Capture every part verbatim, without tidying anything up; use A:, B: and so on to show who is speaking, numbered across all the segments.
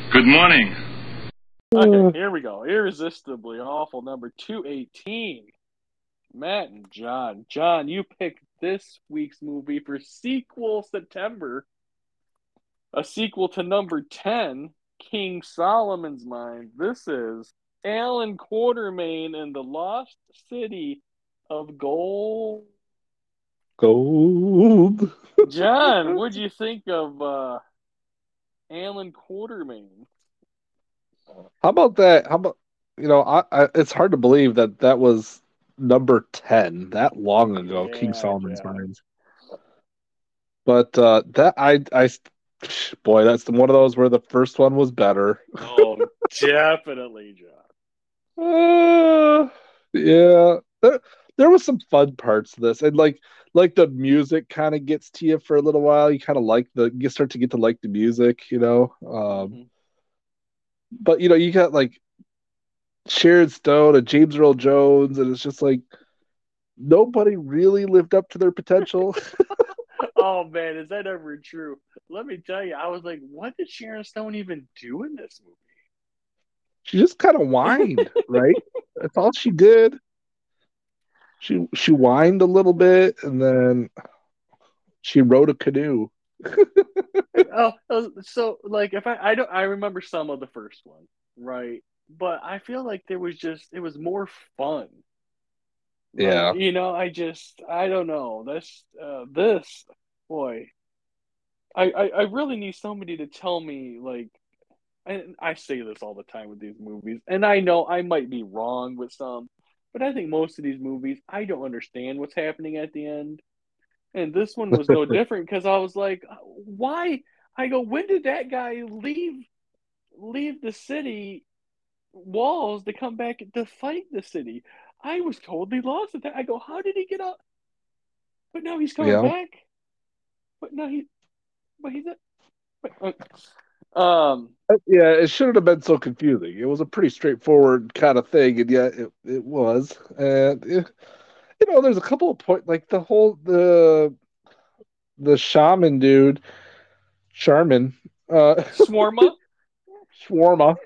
A: Good morning.
B: Okay, here we go. Irresistibly Awful, number two eighteen. Matt and John. John, you picked this week's movie for sequel September, a sequel to number ten, King Solomon's Mines. This is Alan Quartermain and the Lost City of Gold.
C: Gold.
B: John, what'd you think of uh, Alan Quartermain?
C: How about that? How about you know? I, I it's hard to believe that that was number ten that long ago. King
B: Yeah,
C: Solomon's
B: John.
C: Mines. But uh, that I I boy, that's the, one of those where the first one was better.
B: Oh, definitely, John.
C: Uh, yeah, there, there was some fun parts to this, and like like the music kind of gets to you for a little while. You kind of like the you start to get to like the music, you know. Um,
B: Mm-hmm.
C: but you know, you got like Sharon Stone and James Earl Jones, and it's just like nobody really lived up to their potential.
B: Oh man, is that ever true? Let me tell you, I was like, what did Sharon Stone even do in this
C: She just kind of
B: movie?
C: whined, right? That's all she did. She she whined a little bit, and then she rode a canoe.
B: oh, oh, so like if I I don't I remember some of the first one, right? But I feel like there was just it was more fun. Like,
C: Yeah,
B: you know, I just I don't know. This uh this boy, I, I I really need somebody to tell me like and I say this all the time with these movies, and I know I might be wrong with some, but I think most of these movies, I don't understand what's happening at the end. And this one was no different because I was like, why? I go, when did that guy leave leave the city walls to come back to fight the city? I was totally lost at that. I go, how did he get up? But now he's coming
C: yeah.
B: back. But now he, but he's a, um,
C: Yeah, it shouldn't have been so confusing. It was a pretty straightforward kind of thing, and yet it, it was. And it, you know, there's a couple of points, like the whole the the shaman dude, Charmin, uh,
B: Swarma.
C: Shawarma.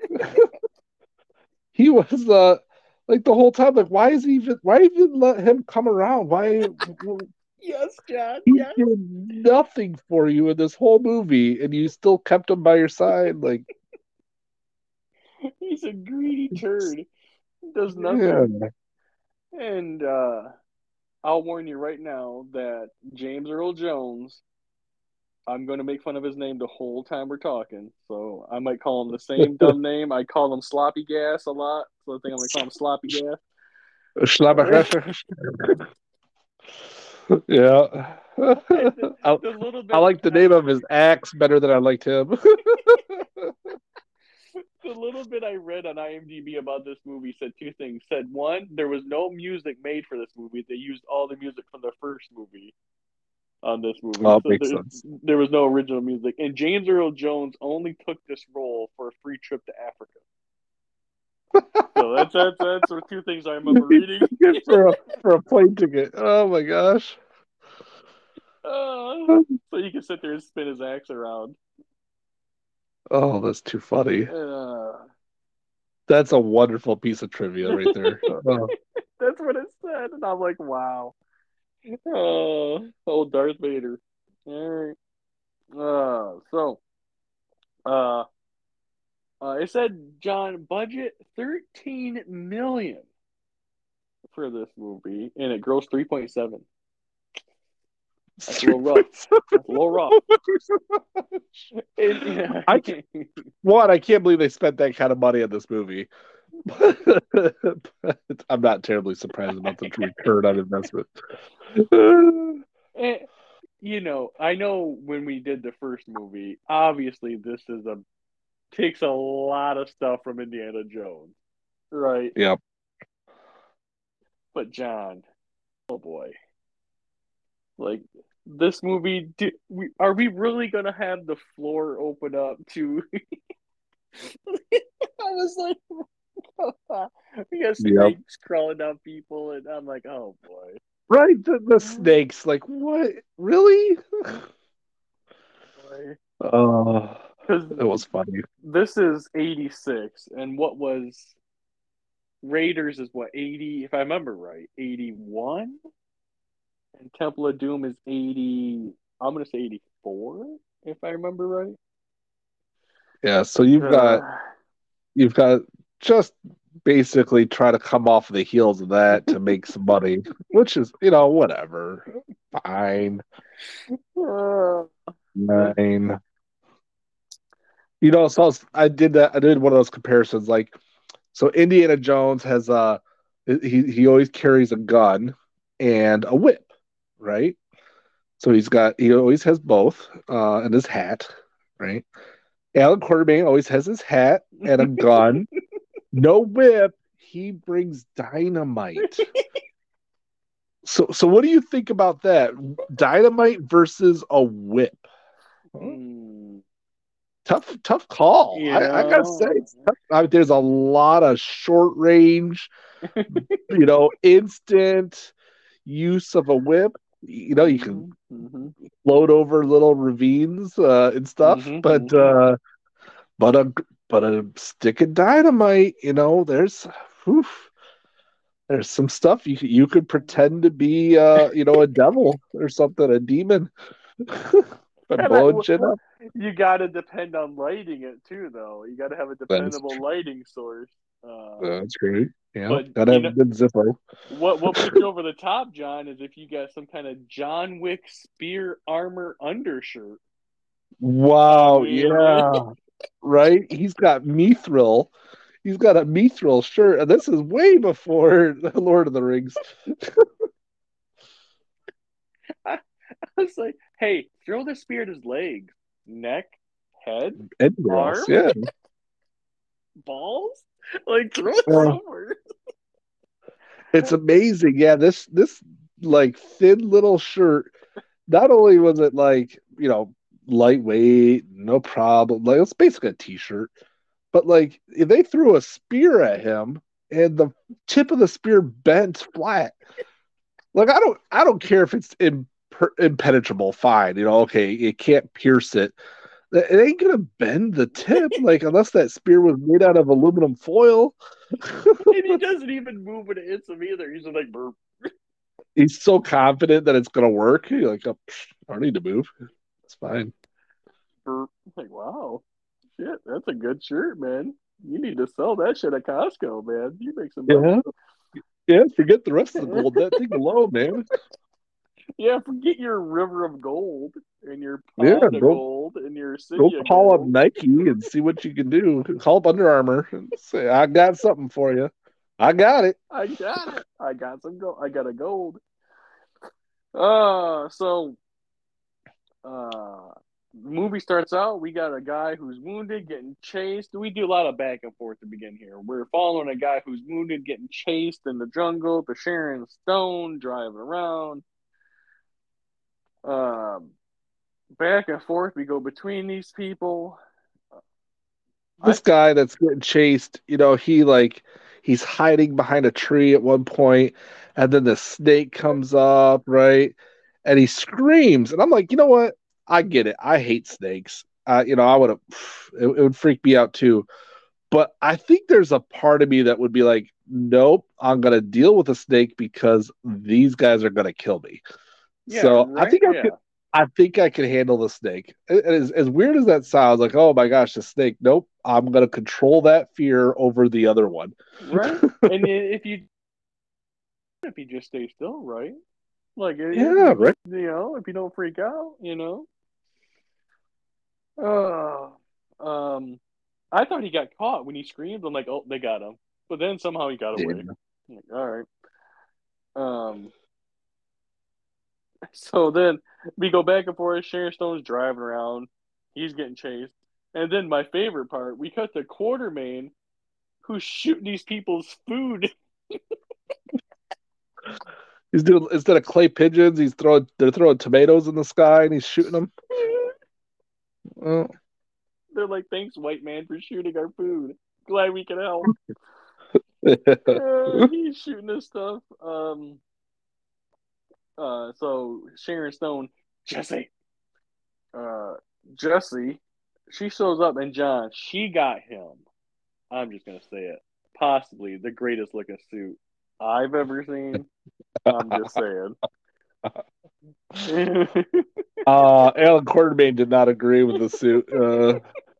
C: He was uh like the whole time, like why is he even why even let him come around? Why
B: Yes, John.
C: he
B: Yes.
C: did nothing for you in this whole movie, and you still kept him by your side? Like,
B: He's a greedy turd. He does nothing.
C: yeah.
B: And uh, I'll warn you right now that James Earl Jones, I'm going to make fun of his name the whole time we're talking. So I might call him the same dumb name. I call him Sloppy Gas a lot. So I think I'm going to call him Sloppy Gas.
C: Yeah.
B: the,
C: I,
B: the little
C: I
B: bit,
C: like the
B: I,
C: name of his axe better than I liked him.
B: the little bit I read on IMDb about this movie said two things. Said one, there was no music made for this movie. They used all the music from the first movie on this movie.
C: Oh, it
B: So
C: makes
B: there,
C: sense.
B: there was no original music. And James Earl Jones only took this role for a free trip to Africa. So that's that's that's the two things I remember
C: He
B: reading.
C: took it for a for a plane ticket. Oh my gosh.
B: uh, so you can sit there and spin his axe around.
C: Oh, that's too funny.
B: Uh,
C: That's a wonderful piece of trivia right there. Oh,
B: that's what it said, and I'm like, wow. Oh, old Darth Vader. All right. Uh, so uh, uh, it said John budget thirteen million for this movie, and it grossed three point seven. That's a little rough. That's a little rough. And, yeah.
C: I can't, one, I can't believe they spent that kind of money on this movie. I'm not terribly surprised about the return on investment.
B: And, you know, I know when we did the first movie, obviously this is a takes a lot of stuff from Indiana Jones, right?
C: Yep.
B: But John, oh boy, like this movie, do, we, are we really gonna have the floor open up to? I was like, we got
C: Yep.
B: snakes crawling down people, and I'm like, oh boy.
C: Right, the, the snakes. Like, what? Really?
B: Boy.
C: Oh.
B: because
C: It was funny.
B: this is eighty-six, and what was Raiders is what, eighty, if I remember right, eighty-one, and Temple of Doom is eighty. I'm gonna say eighty-four, if I remember right.
C: Yeah, so you've got
B: Uh,
C: you've got just basically try to come off the heels of that to make some money, which is, you know, whatever. Fine.
B: uh,
C: Fine. You know, so I, was, I did that. I did one of those comparisons. Like, so Indiana Jones has a he he always carries a gun and a whip, right? So he's got he always has both, uh, and his hat, right? Alan Quartermain always has his hat and a gun, no whip. He brings dynamite. So, so what do you think about that? Dynamite versus a whip? Huh?
B: mm,
C: Tough, tough call.
B: you
C: I, I gotta say,
B: know.
C: it's tough. I, there's a lot of short range, you know, instant use of a whip. You know, you can
B: Mhm, mhm,
C: float over little ravines uh, and stuff,
B: mhm,
C: but
B: mhm.
C: uh, but a but a stick of dynamite. You know, there's whew, there's some stuff you you could pretend to be, uh, you know, a devil or something, a demon, and
B: And I,
C: blowing
B: w-
C: shit up.
B: you got to depend on lighting it too, though. You got to have a
C: That's
B: dependable lighting source. Uh,
C: that's great. Yeah,
B: but
C: gotta
B: you
C: have
B: know
C: a good Zippo.
B: what? What put you over the top, John, is if you got some kind of John Wick spear armor undershirt. I
C: Wow,
B: mean,
C: yeah, right. He's got Mithril. He's got a Mithril shirt, and this is way before the Lord of the Rings.
B: I, I was like, hey, throw the spear at his legs, neck, head,
C: Anywhere else,
B: arm,
C: yeah.
B: balls. Like throw it
C: Uh,
B: somewhere.
C: it's amazing. Yeah, this this like thin little shirt. Not only was it like, you know, lightweight, no problem. Like it's basically a t-shirt. But like if they threw a spear at him and the tip of the spear bent flat, like I don't I don't care if it's imper- impenetrable, fine. You know, okay, it can't pierce it. It ain't gonna bend the tip, like unless that spear was made out of aluminum foil.
B: And he doesn't even move when it hits him either. He's just like burp,
C: He's so confident that it's gonna work. He's like, oh, I don't need to move. It's fine.
B: burp. Like, wow, shit, that's a good shirt, man. You need to sell that shit at Costco, man. You make some money.
C: Yeah, yeah. Forget the rest of the gold. That thing alone, man.
B: Yeah, forget your river of gold and your
C: Yeah,
B: pound of
C: go
B: gold and your
C: go
B: city of
C: call up
B: gold.
C: Nike and see what you can do. Call up Under Armour and say, I got something for you. I got it.
B: I got it. I got some gold. I got a gold. Uh, so uh the movie starts out, we got a guy who's wounded getting chased. We do a lot of back and forth to begin here. We're following a guy who's wounded getting chased in the jungle to Sharon Stone driving around. Um Back and forth we go between these people. I
C: This guy that's getting chased, you know, he like he's hiding behind a tree at one point, and then the snake comes up, right? And he screams, and I'm like, you know what? I get it. I hate snakes. Uh, you know, I would have it, it would freak me out too. But I think there's a part of me that would be like, nope, I'm gonna deal with a snake because these guys are gonna kill me.
B: yeah,
C: So I
B: right?
C: think I could
B: Yeah.
C: I think I can handle the snake. As, as weird as that sounds, like, oh my gosh, the snake. Nope. I'm going to control that fear over the other one.
B: Right? And if you if you just stay still, right? Like if
C: Yeah,
B: you
C: right.
B: you know, if you don't freak out, you know. Uh, um I thought he got caught when he screamed. I'm like, oh, they got him. But then somehow he got away.
C: Yeah.
B: I'm like, all right. Um, so then we go back and forth. Sharon Stone's driving around. He's getting chased. And then my favorite part, we cut to Quartermain, who's shooting these people's food.
C: He's doing instead of clay pigeons, he's throwing they're throwing tomatoes in the sky and he's shooting them. Oh.
B: They're like, thanks, white man, for shooting our food. Glad we can help. Uh, he's shooting this stuff. Um, uh, so Sharon Stone, Jesse, uh, Jesse she shows up, and John, she got him. I'm just gonna say it. Possibly the greatest looking suit I've ever seen. I'm just saying.
C: Uh, Alan Quartermain did not agree with the suit. Uh,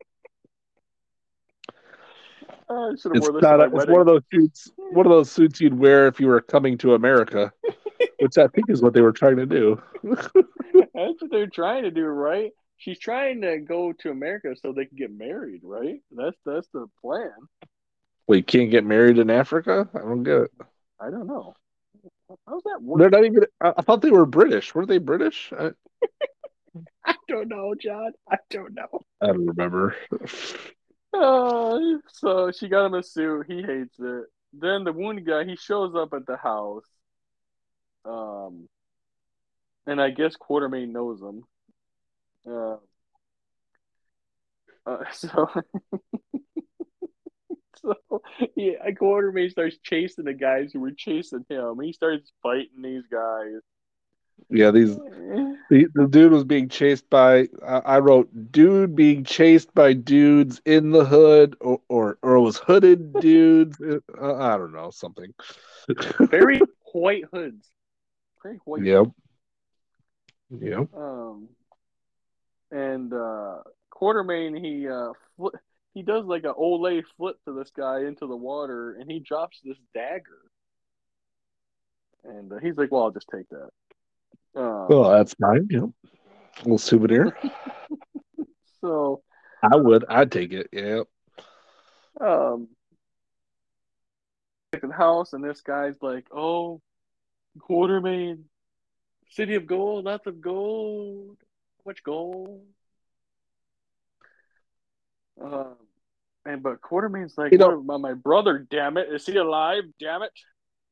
B: I should have
C: it's
B: wore this to
C: not.
B: my
C: A, it's one
B: wedding.
C: of those suits. One of those suits you'd wear if you were coming to America, which I think is what they were trying to do.
B: That's what they're trying to do, right? She's trying to go to America so they can get married, right? That's that's the plan.
C: Well, you can't get married in Africa. I don't get it.
B: I don't know. How's that work?
C: They're not even. I, I thought they were British. Were they British? I,
B: I don't know, John. I don't know.
C: I don't remember.
B: Uh, so she got him a suit. He hates it. Then the wounded guy, he shows up at the house. Um, and I guess Quartermain knows him. Uh, uh so so yeah, Quartermain starts chasing the guys who were chasing him. He starts fighting these guys.
C: Yeah, these the, the dude was being chased by. I, I wrote dude being chased by dudes in the hood, or or, or it was hooded dudes. Uh, I don't know something.
B: Very white hoods. Very white.
C: Yep. Yep.
B: Um, and uh, Quartermain, he uh, fl- he does like an Olay flip to this guy into the water, and he drops this dagger. And uh, he's like, "Well, I'll just take that." Um,
C: Well, that's fine. Yep. A little souvenir.
B: so
C: I would. I'd take it. Yep.
B: um, at the house, and this guy's like, "Oh, Quartermain, city of gold, lots of gold, how much gold?" Um, and but Quartermain's like,
C: You
B: "What
C: know.
B: about my brother? Damn it, is he alive? Damn it!"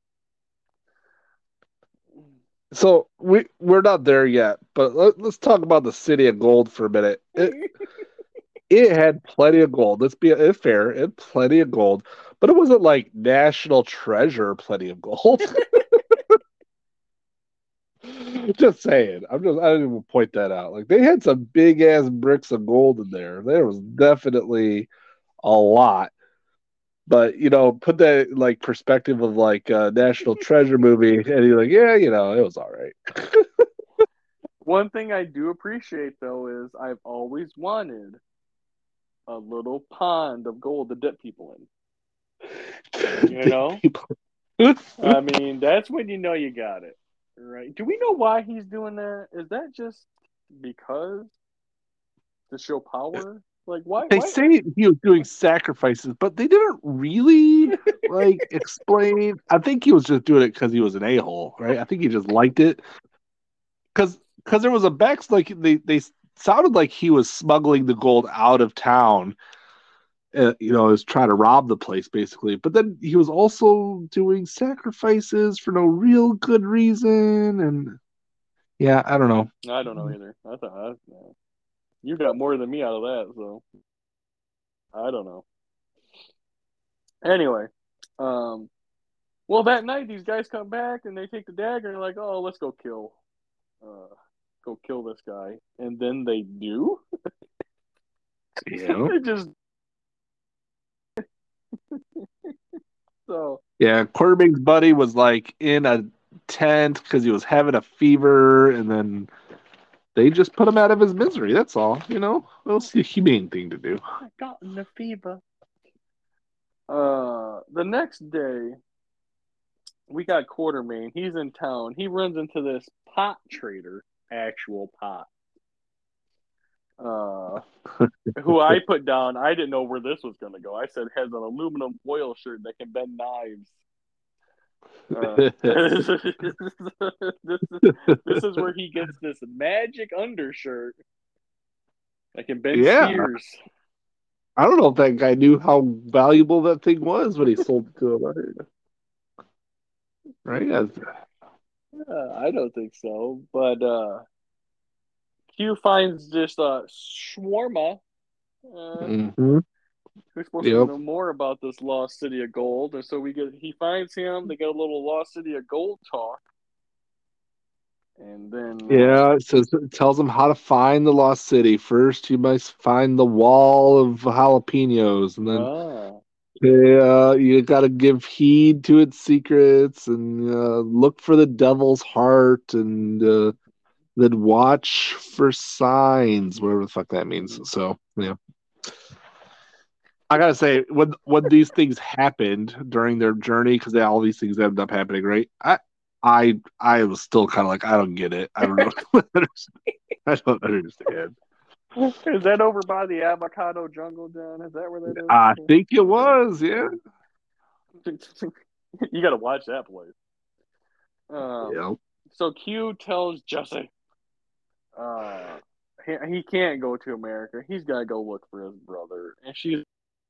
C: So we we're not there yet, but let, let's talk about the city of gold for a minute. It it had plenty of gold. Let's be it's fair. It had plenty of gold, but it wasn't like national treasure. Plenty of gold. Just saying. I'm just I didn't even point that out. Like they had some big ass bricks of gold in there. There was definitely a lot. But you know, put that in, like perspective of like a National Treasure movie, and you're like, yeah, you know, it was all right.
B: One thing I do appreciate though is I've always wanted a little pond of gold to dip people in. You know?
C: People.
B: I mean, that's when you know you got it. Right? Do we know why he's doing that? Is that just because to show power? Like why
C: They
B: why
C: say he was doing sacrifices, but they didn't really like explain. I think he was just doing it because he was an a hole, right? I think he just liked it because because there was a back like they they sounded like he was smuggling the gold out of town. Uh, you know, is trying to rob the place basically, but then he was also doing sacrifices for no real good reason, and yeah, I don't know.
B: I don't know either. I thought I, you got more than me out of that, so I don't know. Anyway, um, well that night these guys come back and they take the dagger and they're like, oh, let's go kill, uh, go kill this guy, and then they do.
C: Yeah.
B: They just so
C: Yeah, Quartermain's buddy was like in a tent because he was having a fever, and then they just put him out of his misery. That's all, you know. That was the humane thing to do.
B: I got in the fever. Uh, the next day we got Quartermain. He's in town. He runs into this pot trader, actual pot. Uh, who I put down. I didn't know where this was going to go. I said has an aluminum foil shirt that can bend knives. Uh, this, is, this is where he gets this magic undershirt that can bend
C: Yeah,
B: spears.
C: I don't know if that guy knew how valuable that thing was when he sold it to him. Right? Yeah.
B: Uh, I don't think so, but uh, Q finds just uh, shawarma. Uh,
C: Mm-hmm.
B: we're supposed to
C: Yep.
B: know more about this lost city of gold, and so we get he finds him. They get a little lost city of gold talk, And then uh,
C: Yeah, it says it tells them how to find the lost city. First, you must find the wall of jalapenos, and then
B: ah,
C: yeah, you got to give heed to its secrets, and uh, look for the devil's heart, and uh, then watch for signs, whatever the fuck that means.
B: mhm.
C: So yeah, I gotta say, when when these things happened during their journey, because all these things ended up happening, right? I I I was still kind of like, I don't get it. I don't know. I don't understand.
B: Is that over by the avocado jungle, John? Is that where that
C: I
B: is?
C: think it
B: Okay.
C: was, yeah.
B: You got to watch that place. Um,
C: Yeah.
B: so Q tells Jesse, uh, he, he can't go to America. He's got to go look for his brother. And she's,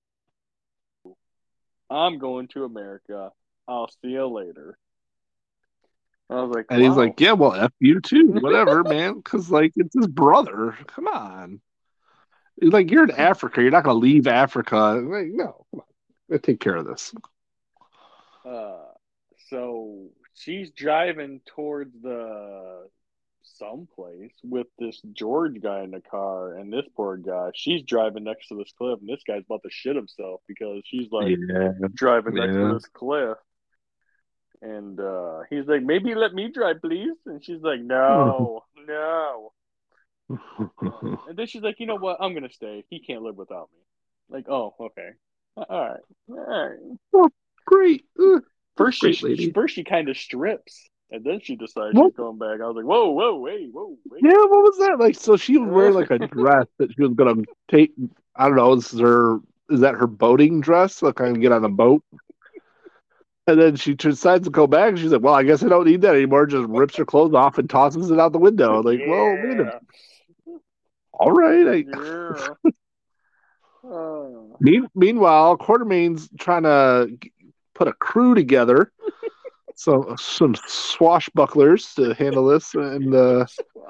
B: I'm going to America. I'll see you later. I was like,
C: And he's
B: wow.
C: like, yeah, well, F you too, whatever, man. Because, like, it's his brother. Come on. He's like, you're in Africa. You're not going to leave Africa. Like, no, come on. Gotta take care of this.
B: Uh, so she's driving towards the someplace with this George guy in the car and this poor guy. She's driving next to this cliff, and this guy's about to shit himself because she's like
C: Yeah,
B: driving next to
C: yeah.
B: this cliff. And uh, he's like, maybe let me drive, please. And she's like, no, no. Uh, and then she's like, you know what? I'm gonna stay. He can't live without me. Like, oh, okay, all right, all right.
C: Well, great. Uh,
B: First, she
C: great lady.
B: first she kind of strips, and then she decides
C: Well,
B: she's going back. I was like, whoa, whoa, wait, whoa,
C: yeah,
B: wait.
C: what was that? Like, so she was wearing like a dress that she was gonna take. I don't know. Is her is that her boating dress? Like, kind of get on a boat, and then she decides to go back. And she's like, "Well, I guess I don't need that anymore." Just rips her clothes off and tosses it out the window. Like, well, wait a.
B: Yeah,
C: All right. I,
B: yeah. Uh,
C: mean, meanwhile, Quartermain's trying to g- put a crew together. So some swashbucklers to handle this, and uh,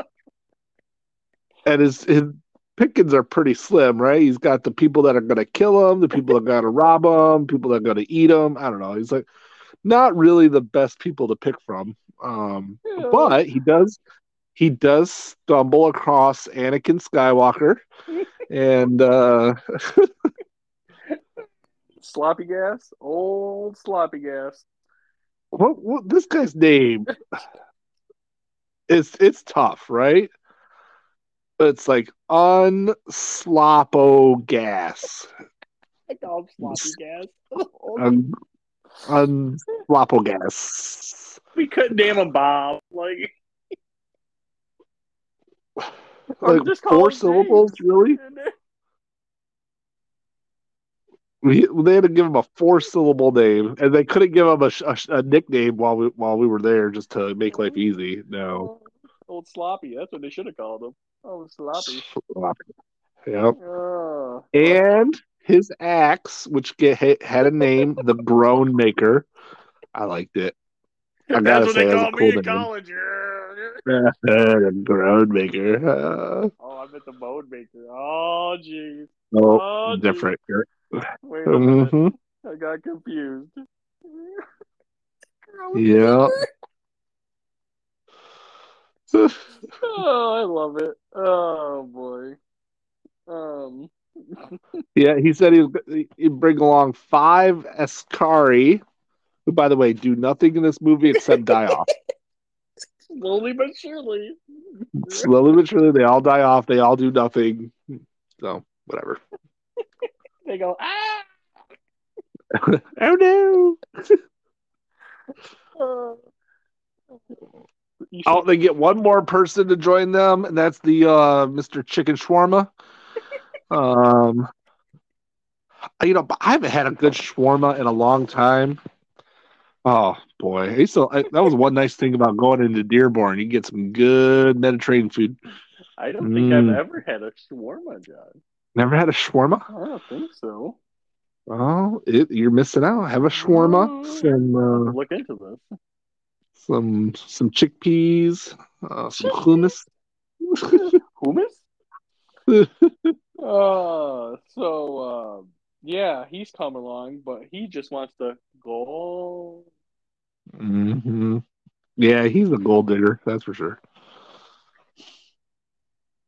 C: and his his pickings are pretty slim, right? He's got the people that are going to kill him, the people that are going to rob him, people that are going to eat him. I don't know. He's like not really the best people to pick from. Um,
B: yeah.
C: but he does he does stumble across Anakin Skywalker, and uh,
B: Sloppy gas, old sloppy gas.
C: what, what this guy's name is it's tough, right? It's like unsloppo gas.
B: I call him sloppy gas.
C: Un, unsloppo gas.
B: We couldn't name him Bob. Like, or
C: Like
B: just call
C: four
B: him James.
C: syllables, really? We they had to give him a four syllable name, and they couldn't give him a, a, a nickname while we while we were there just to make life easy. No,
B: Oh, old sloppy. That's what they should have called him. Oh, sloppy.
C: yep.
B: Oh, but
C: And his axe, which get, had a name, the Groan Maker. I liked it. I
B: that's
C: gotta
B: what they
C: say, it was a
B: called me
C: cool
B: in
C: name.
B: college. Yeah.
C: The Groan Maker. Uh,
B: Oh, I meant the mode maker. Oh, jeez.
C: oh,
B: Oh, jeez.
C: different.
B: Wait a minute.
C: Mm-hmm.
B: I got confused.
C: Yeah.
B: Oh, I love it. Oh boy. Um.
C: Yeah, he said he was, he'd bring along five Askari, who, by the way, do nothing in this movie except die off.
B: Slowly but surely.
C: Slowly but surely, they all die off. They all do nothing. So, whatever.
B: They go, ah!
C: Oh, no.
B: Uh, you
C: Oh,
B: see,
C: they get one more person to join them, and that's the uh, Mister Chicken Shawarma. Um, you know, I haven't had a good shawarma in a long time. Oh boy, I used to, I, that was one nice thing about going into Dearborn. You get some good Mediterranean food.
B: I don't think I've
C: Mm,
B: ever had a shawarma, John.
C: never had a shawarma?
B: I don't think so.
C: Oh, it, you're missing out. Have a shawarma,
B: Oh,
C: some
B: I'll have to
C: uh,
B: look into this.
C: some some chickpeas, uh, some hummus.
B: Hummus? Uh, so, uh, yeah, he's come along, but he just wants to go.
C: hmm Yeah, he's a gold digger, that's for sure.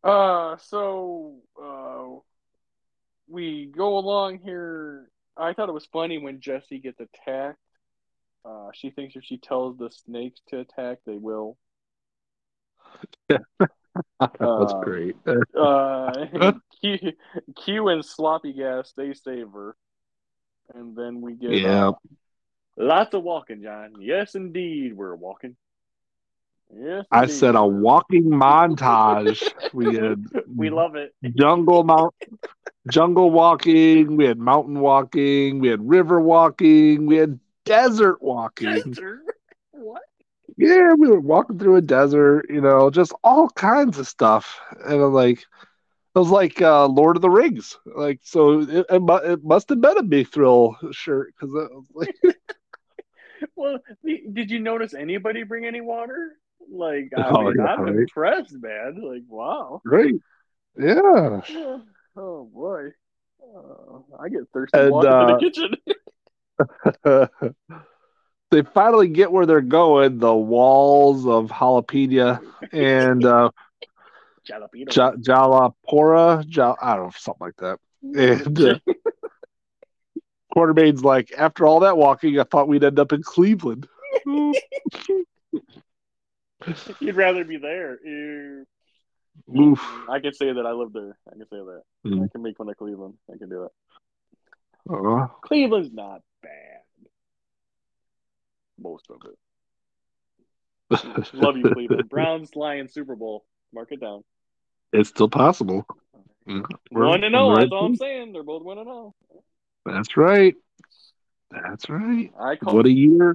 B: Uh, so uh, we go along here. I thought it was funny when Jesse gets attacked. Uh, she thinks if she tells the snakes to attack, they will.
C: That was
B: Um,
C: great.
B: uh, Q, Q and Sloppy Gas, they save her. And then we get
C: Yeah,
B: uh, lots of walking, John. Yes, indeed, we're walking. Yes,
C: I
B: indeed,
C: said a
B: we're.
C: walking montage. We
B: we,
C: had
B: we love it.
C: jungle mount, jungle walking. We had mountain walking. We had river walking. We had desert walking.
B: Desert? What?
C: Yeah, we were walking through a desert. You know, just all kinds of stuff. And I'm like, it was like uh, Lord of the Rings. Like, so it, it, mu- it must have been a big thrill shirt because it was like,
B: Well, did you notice anybody bring any water? Like, I
C: oh
B: mean,
C: yeah,
B: I'm
C: right,
B: impressed, man. Like, wow.
C: right, yeah.
B: Yeah. Oh boy. Uh, I get thirsty
C: And
B: walking to the
C: uh,
B: kitchen.
C: they finally get where they're going, the walls of jalapeno and uh,
B: Jalapenos.
C: ja- jalapora, ja- I don't know, something like that. And uh, Quartermain's like, after all that walking, I thought we'd end up in Cleveland.
B: You'd rather be there. Ew.
C: Oof.
B: I can say that I live there. I can say that. I
C: Mm.
B: can make fun of Cleveland. I can do it.
C: Uh,
B: Cleveland's not bad. Most of it. Love you, Cleveland. Browns, Lions, Super Bowl. Mark it down.
C: it's still possible. Mm. We're
B: One and
C: in the
B: zero.
C: right
B: That's all I'm
C: place.
B: saying. They're both one and zero.
C: That's right. That's right.
B: I call
C: What a year.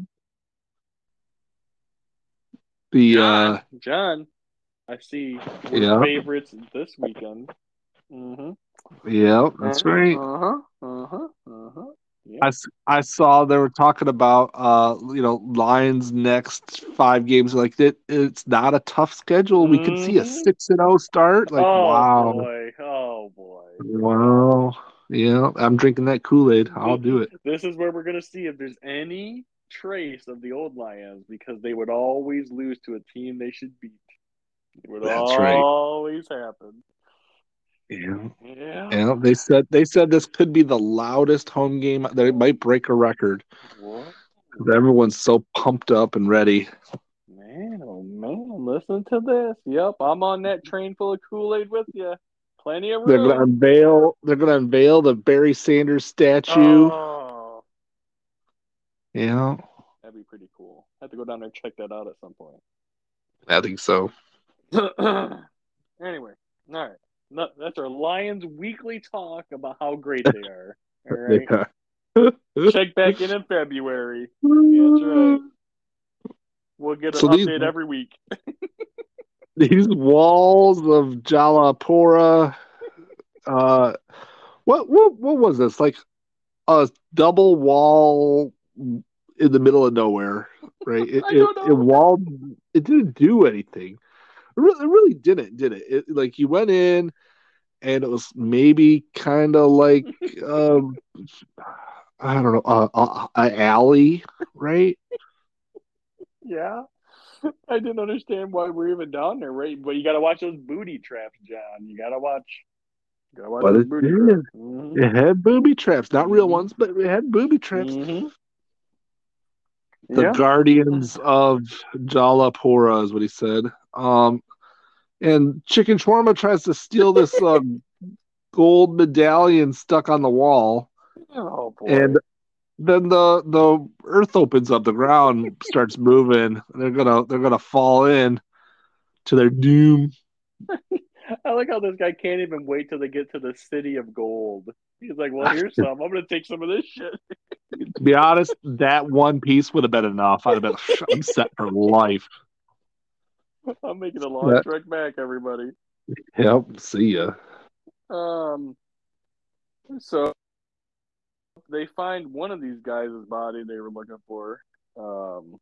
C: The uh
B: John. John. I see. We're
C: yeah,
B: favorites this weekend. Mm-hmm.
C: yeah,
B: Uh
C: that's right.
B: huh. Uh huh. Uh huh.
C: I,
B: Yep.
C: s- I saw they were talking about uh you know Lions next five games like it it's not a tough schedule. We could see a
B: Mm-hmm.
C: six and oh start. Like
B: Oh
C: wow.
B: boy. Oh boy.
C: Wow. Yeah, I'm drinking that Kool-Aid. I'll do it.
B: This is where we're gonna see if there's any trace of the old Lions because they would always lose to a team they should beat. It would
C: That's right.
B: always happen.
C: Yeah.
B: Yeah.
C: Yeah, they said they said this could be the loudest home game that it might break a record.
B: Whoa.
C: Everyone's so pumped up and ready.
B: Man, oh man, listen to this. Yep, I'm on that train full of Kool-Aid with you. Plenty of
C: They're gonna
B: room.
C: unveil. They're gonna unveil the Barry Sanders statue.
B: Oh,
C: Yeah,
B: that'd be pretty cool. I have to go down there and check that out at some point.
C: I think so.
B: Anyway, all right. No, that's our Lions weekly talk about how great they are. All right.
C: Yeah.
B: Check back in in February. That's right. We'll get an
C: So these
B: update every week.
C: these walls of Jalapora. Uh, what what what was this? Like a double wall in the middle of nowhere, right? It
B: I
C: it,
B: don't
C: it
B: know.
C: walled. It didn't do anything. It really, it really didn't, did it? It? Like you went in, and it was maybe kind of like um, I don't know, a, a, a alley, right?
B: Yeah. I didn't understand why we're even down there, right? But you got to watch those booty traps, John. You got to watch. You got to watch
C: But
B: those
C: it
B: booty
C: did.
B: traps. Mm-hmm.
C: It had booby traps, not real
B: Mm-hmm.
C: ones, but it had booby traps.
B: Mm-hmm.
C: The
B: Yeah.
C: guardians of Jalapora is what he said. Um, and Chicken Shawarma tries to steal this uh, gold medallion stuck on the wall,
B: Oh
C: and
B: boy.
C: then the the earth opens up, the ground starts moving, and they're gonna they're gonna fall in to their doom.
B: I like how this guy can't even wait till they get to the city of gold. He's like, "Well, here's some. I'm gonna take some of this shit.
C: To be honest, that one piece would have been enough. I'd have been, I'm set for life.
B: I'm making a long trek back, everybody."
C: Yep. See ya.
B: Um. So they find one of these guys' body they were looking for. Um.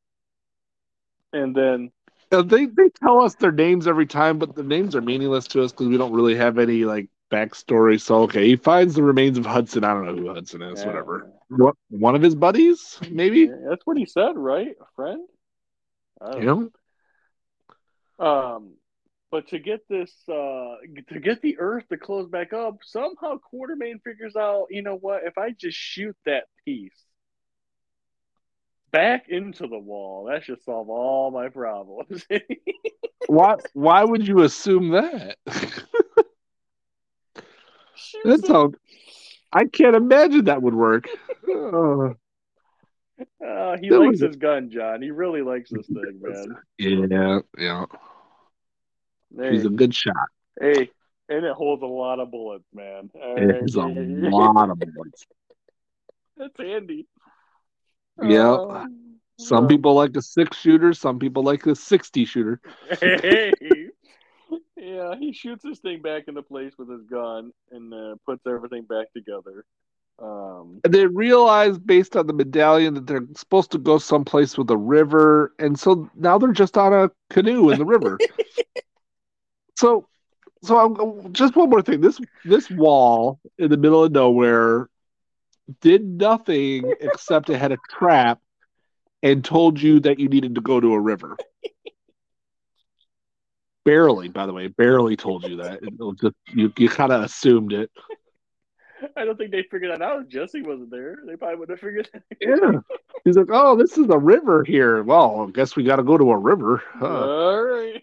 B: And then
C: Uh, They they tell us their names every time, but the names are meaningless to us because we don't really have any like backstory. So okay, he finds the remains of Hudson. I don't know who Hudson is.
B: yeah,
C: Whatever. What one of his buddies? Maybe.
B: yeah, that's what he said, right? A friend? I
C: You
B: don't
C: know.
B: know. Um. but to get this, uh, to get the Earth to close back up, somehow Quartermain figures out, you know what? If I just shoot that piece back into the wall, that should solve all my problems.
C: Why? Why would you assume that?
B: Shoots
C: That's
B: him.
C: how I can't imagine that would work. Uh,
B: Uh, he
C: that
B: likes
C: was
B: his gun, John. He really likes this thing, man.
C: yeah, yeah. He's
B: Hey,
C: a good shot.
B: hey, and it holds a lot of bullets, man. All
C: It
B: right,
C: is a lot of bullets.
B: that's handy.
C: Yeah.
B: Um,
C: Some
B: um,
C: people like a six shooter. Some people like a sixty shooter.
B: hey, yeah, he shoots this thing back into place with his gun and uh, puts everything back together. Um,
C: And they realize based on the medallion that they're supposed to go someplace with a river, and so now they're just on a canoe in the river. So, so I'm, just one more thing. This this wall in the middle of nowhere did nothing except it had a trap and told you that you needed to go to a river. Barely, by the way, barely told you that. It just you you kind of assumed it.
B: I don't think they figured that out. Jesse wasn't there. They probably would have figured that
C: Yeah. He's like, oh, this is a river here. Well, I guess we got to go to a river.
B: out.
C: Huh.
B: All right.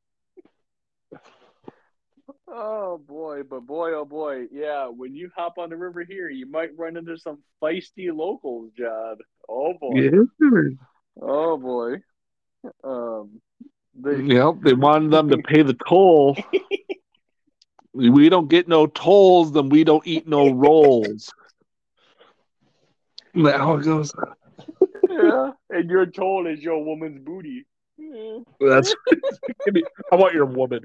B: Oh boy, but boy, oh boy, yeah. When you hop on the river here, you might run into some feisty locals, John. Oh boy,
C: Yeah.
B: oh boy. Um, they
C: Yeah, they wanted them to pay the toll. We don't get no tolls, then we don't eat no rolls. That's how it goes.
B: yeah, and your toll is your woman's booty. Yeah.
C: That's give me, I want your woman.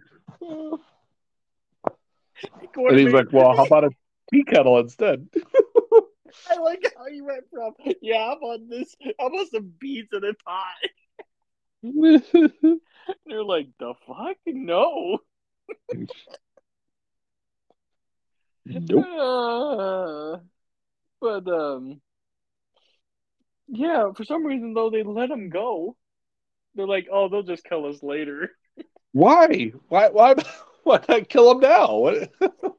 C: And he's
B: Quartermain,
C: like, well, how about a tea kettle instead?
B: I like how you went from yeah, I'm on this, I'm on some beans in a pie. They're like, the fuck, no.
C: Nope.
B: Uh, but um, yeah, for some reason though, they let him go. They're like, oh, they'll just kill us later.
C: Why? Why? Why? Why not kill him now? What?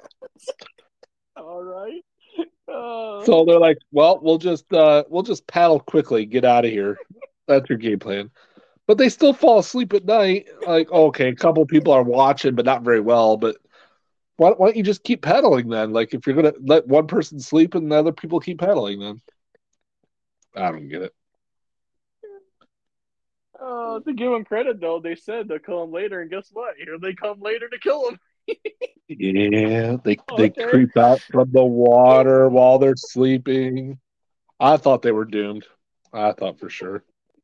B: All right. Uh,
C: So they're like, well, we'll just uh, we'll just paddle quickly, get out of here. That's your game plan. But they still fall asleep at night. Like, okay, a couple people are watching, but not very well. But why, why don't you just keep paddling then? Like, if you're gonna let one person sleep and the other people keep paddling, then I don't get it.
B: uh, to give them credit though, they said they'll kill him later, and guess what? Here they come later to kill him.
C: Yeah, they they
B: Okay.
C: creep out from the water while they're sleeping. I thought they were doomed. I thought for sure.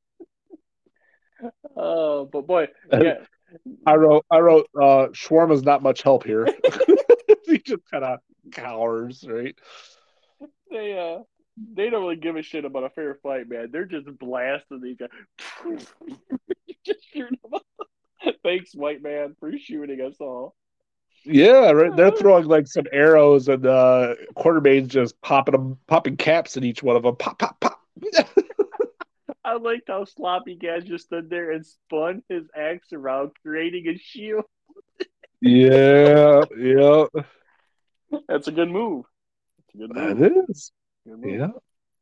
B: Uh, but boy, yeah,
C: I wrote I wrote uh Shawarma's not much help here. He just kind of cowers, right?
B: they uh, they don't really give a shit about a fair fight, man. They're just blasting these guys. Just shooting them up. Thanks, white man, for shooting us all.
C: Yeah, right. They're throwing like some arrows, and uh Quartermain's just popping them, popping caps in each one of them. Pop, pop, pop.
B: I liked how Sloppy Gas just stood there and spun his axe around, creating a shield.
C: Yeah, yeah,
B: That's a good move. It's a good move.
C: that is.
B: Good move.
C: Yeah.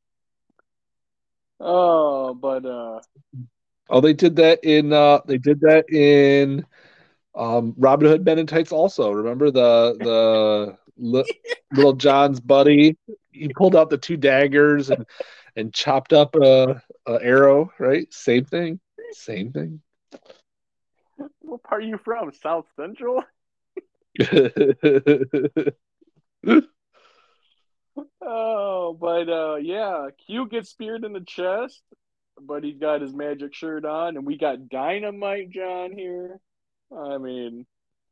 B: Oh, but uh,
C: Oh, they did that in uh they did that in um Robin Hood Men in Tights also. Remember the the li- little John's buddy? He pulled out the two daggers and and chopped up a, a arrow, right? Same thing. Same thing.
B: what part are you from? South Central? Oh, but uh, yeah, Q gets speared in the chest, but he's got his magic shirt on, and we got Dynamite John here. I mean,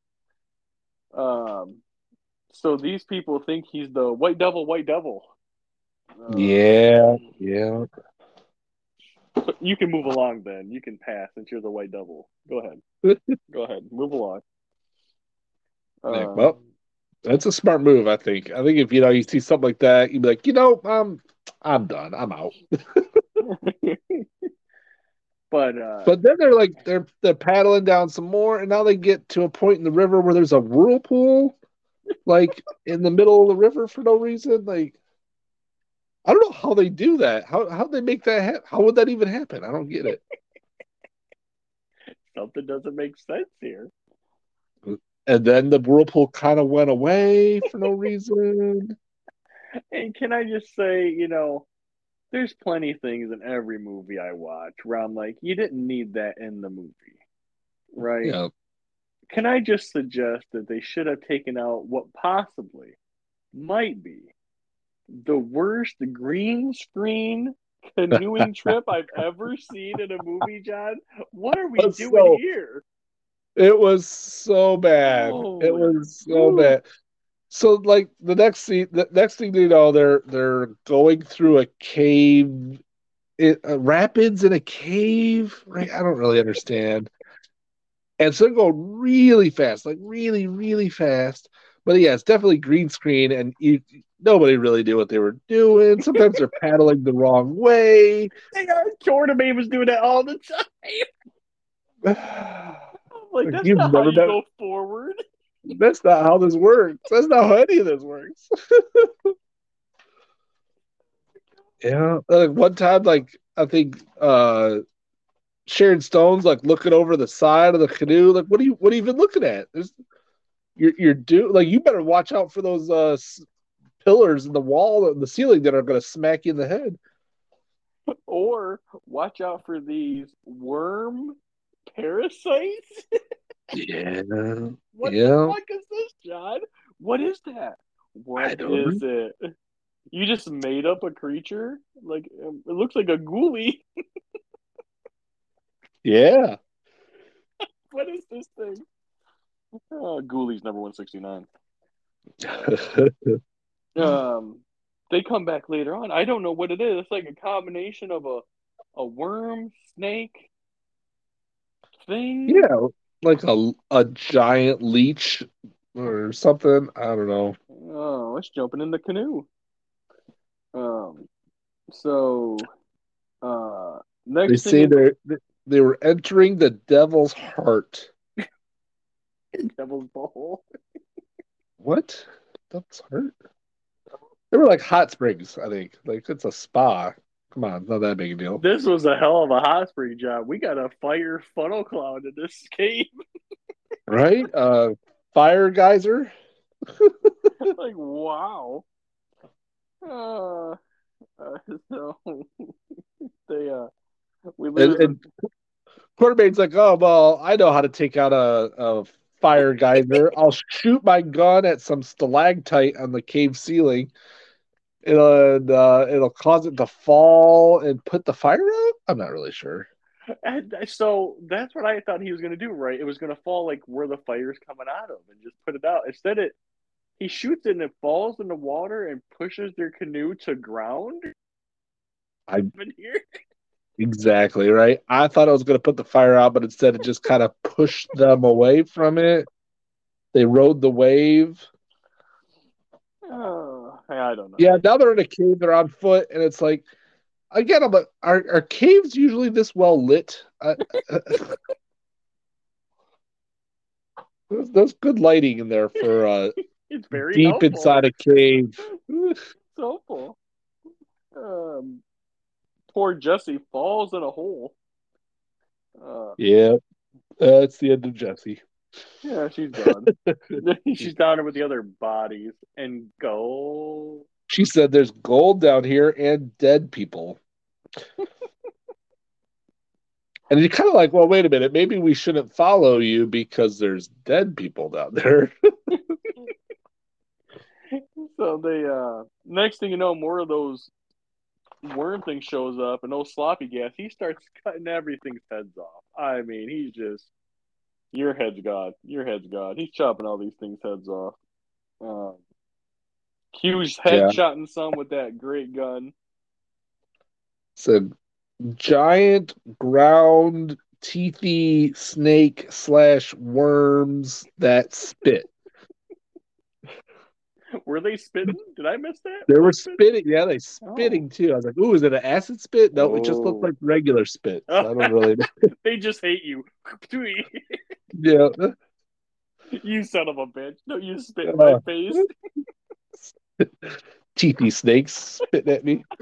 B: um, so these people think he's the White Devil, White Devil. Uh,
C: Yeah, yeah.
B: so you can move along then. You can pass since you're the White Devil. Go ahead. Go ahead. Move along.
C: Yeah,
B: Um,
C: well, that's a smart move, I think. I think if you know you see something like that, you'd be like, you know, um, I'm done. I'm out.
B: But uh,
C: But then they're like they're they're paddling down some more, and now they get to a point in the river where there's a whirlpool, like in the middle of the river for no reason. Like I don't know how they do that. How how they make that happen? How would that even happen? I don't get it.
B: something doesn't make sense here.
C: And then the whirlpool kind of went away for no reason.
B: And can I just say, you know, there's plenty of things in every movie I watch where I'm like, you didn't need that in the movie, right?
C: Yeah.
B: Can I just suggest that they should have taken out what possibly might be the worst green screen canoeing trip I've ever seen in a movie, John? What are we doing
C: So
B: here?
C: it was so bad. It
B: Holy,
C: was so
B: whew.
C: bad. So like the next scene, the next thing you know, they're they're going through a cave, it, uh, rapids in a cave, right? I don't really understand. And so they're going really fast, like really, really fast. But yeah, it's definitely green screen, and you, nobody really knew what they were doing. Sometimes they're paddling the wrong way.
B: They are. Jordan was doing that all the time. I'm like,
C: Like,
B: that's
C: you've
B: not how
C: never
B: you
C: done.
B: go forward.
C: That's not how this works. That's not how any of this works. Yeah, like one time, like I think uh Sharon Stone's like looking over the side of the canoe. Like, what are you? What are you even looking at? There's you're you're do like you better watch out for those uh pillars in the wall and the ceiling that are going to smack you in the head.
B: Or watch out for these worm parasites.
C: Yeah,
B: What the
C: yeah.
B: fuck is this, John? What is that? What
C: I don't
B: is
C: know.
B: it? You just made up a creature? Like, um, it looks like a ghoulie.
C: Yeah.
B: What is this thing? Oh, Ghoulies number one sixty-nine. Um, they come back later on. I don't know what it is. It's like a combination of a a worm, snake thing.
C: Yeah, like a a giant leech or something. I don't know.
B: Oh, it's jumping in the canoe. Um, so uh,
C: They
B: next thing
C: say
B: in
C: they they were entering the devil's heart.
B: Devil's Bowl.
C: What? Devil's heart? They were like hot springs, I think. Like it's a spa. Come on, it's not that big a deal.
B: This was a hell of a hot spring job. We got a fire funnel cloud in this cave.
C: Right? Uh fire geyser.
B: Like, wow. Uh, uh, so they uh we
C: And,
B: lose.
C: and Quarterbane's like, oh well, I know how to take out a, a fire geyser. I'll shoot my gun at some stalactite on the cave ceiling. It'll uh, it'll cause it to fall and put the fire out. I'm not really sure.
B: And so that's what I thought he was going to do, right? It was going to fall like where the fire's coming out of and just put it out. Instead, it he shoots it and it falls in the water and pushes their canoe to ground.
C: I
B: In here,
C: exactly right. I thought I was going to put the fire out, but instead it just kind of pushed them away from it. They rode the wave.
B: oh, I don't know.
C: Yeah, now they're in a cave. They're on foot, and it's like again, I'm like, are are caves usually this well lit? Uh, there's, there's good lighting in there for uh,
B: It's very
C: deep
B: helpful.
C: inside a cave.
B: It's helpful. Um, poor Jesse falls in a hole. Uh,
C: Yeah, that's the end of Jesse.
B: yeah, she's gone. She's down there with the other bodies and go.
C: She said there's gold down here and dead people. And you're kind of like, well, wait a minute, maybe we shouldn't follow you because there's dead people down there.
B: So they uh next thing you know, more of those worm thing shows up and those sloppy gas, he starts cutting everything's heads off. I mean, he's just your head's God. Your head's God. He's chopping all these things' heads off. Um Q's
C: Yeah.
B: headshotting some with that great gun.
C: It's a giant ground teethy snake slash worms that spit.
B: Were they spitting? Did I miss that?
C: They
B: Were
C: were
B: they spitting?
C: spitting. Yeah, they
B: Oh,
C: spitting too. I was like, "Ooh, is it an acid spit?" No, it just looked
B: oh,
C: like regular spit. So I don't really know.
B: they just hate you.
C: Yeah,
B: You son of a bitch! Don't you spit in my
C: uh,
B: face.
C: teethy snakes spitting at me.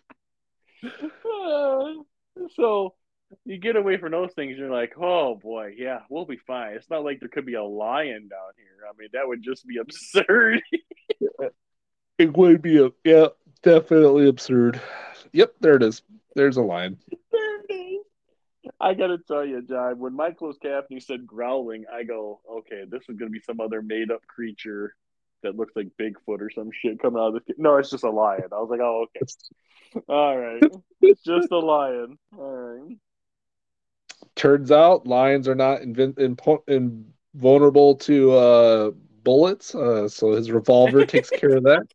B: Uh, so you get away from those things, you're like, oh boy, yeah, we'll be fine. It's not like there could be a lion down here. I mean, that would just be absurd.
C: It would be a yeah, definitely absurd. Yep, there it is. There's a line.
B: There it is. I gotta tell you, John, when Michael Caffney said growling, I go, okay, this is gonna be some other made up creature that looks like Bigfoot or some shit coming out of the. No, it's just a lion. I was like, oh, okay, all right, it's just a lion. All right.
C: Turns out lions are not invin- impo- invulnerable to uh, bullets, uh, so his revolver takes care of that.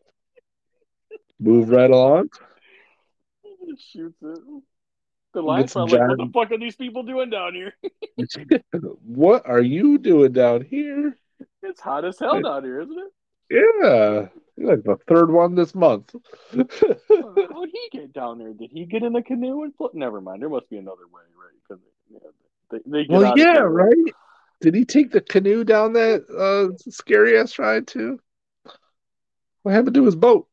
C: Move right along.
B: He shoots it. The
C: We get
B: lion's
C: some
B: probably like, what the
C: giant.
B: fuck are these people doing down here?
C: What are you doing down here?
B: It's hot as hell down here, isn't it?
C: Yeah, you're like the third one this month.
B: Uh, How'd he get down there? Did he get in a canoe and float? Never mind. There must be another way, right? Because yeah, they, they get
C: Well,
B: out of
C: yeah,
B: canoe.
C: right. Did he take the canoe down that uh, scary ass ride too? What happened to his boat?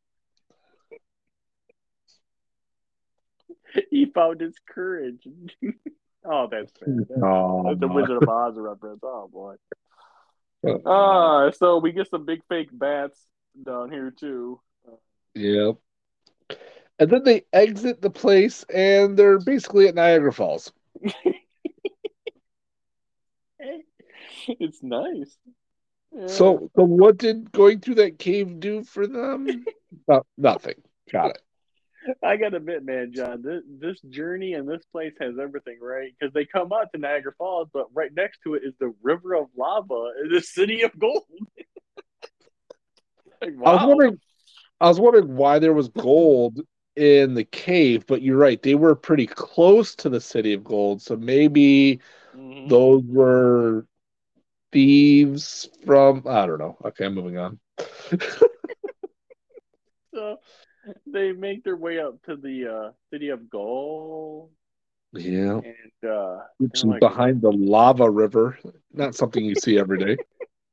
B: He found his courage. Oh, that's bad. That's bad.
C: Oh,
B: That's the Wizard of Oz reference. Oh boy.
C: uh,
B: Ah, uh, so we get some big fake bats down here too.
C: yeah. And then they exit the place, and they're basically at Niagara Falls.
B: It's nice. Yeah.
C: So, so what did going through that cave do for them? No, nothing. Got it.
B: I gotta admit, man, John, this, this journey and this place has everything, right? Because they come out to Niagara Falls, but right next to it is the River of Lava, the City of Gold. Like,
C: I was
B: wow.
C: wondering. I was wondering why there was gold in the cave, but you're right. They were pretty close to the City of Gold, so maybe
B: Mm-hmm.
C: those were thieves from. I don't know. Okay, I'm moving on.
B: So they make their way up to the uh, City of Gold,
C: Yeah,
B: and uh,
C: which
B: they're
C: is
B: like,
C: behind the lava river. Not something you see every day.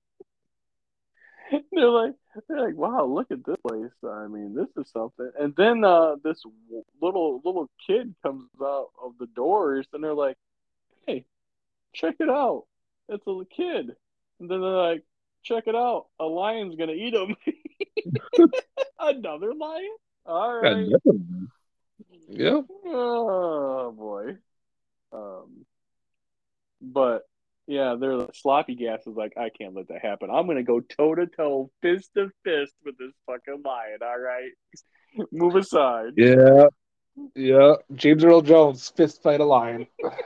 B: they're like, they're like, wow, look at this place. I mean, this is something. And then uh, this little little kid comes out of the doors, and they're like, hey, check it out. It's a kid. And then they're like, check it out. A lion's gonna eat him. Another lion? All right.
C: Yeah.
B: Oh boy. Um, but yeah, they're like, sloppy gas is like, I can't let that happen. I'm gonna go toe to toe, fist to fist with this fucking lion. All right, move aside.
C: Yeah. Yeah. James Earl Jones fist fight a lion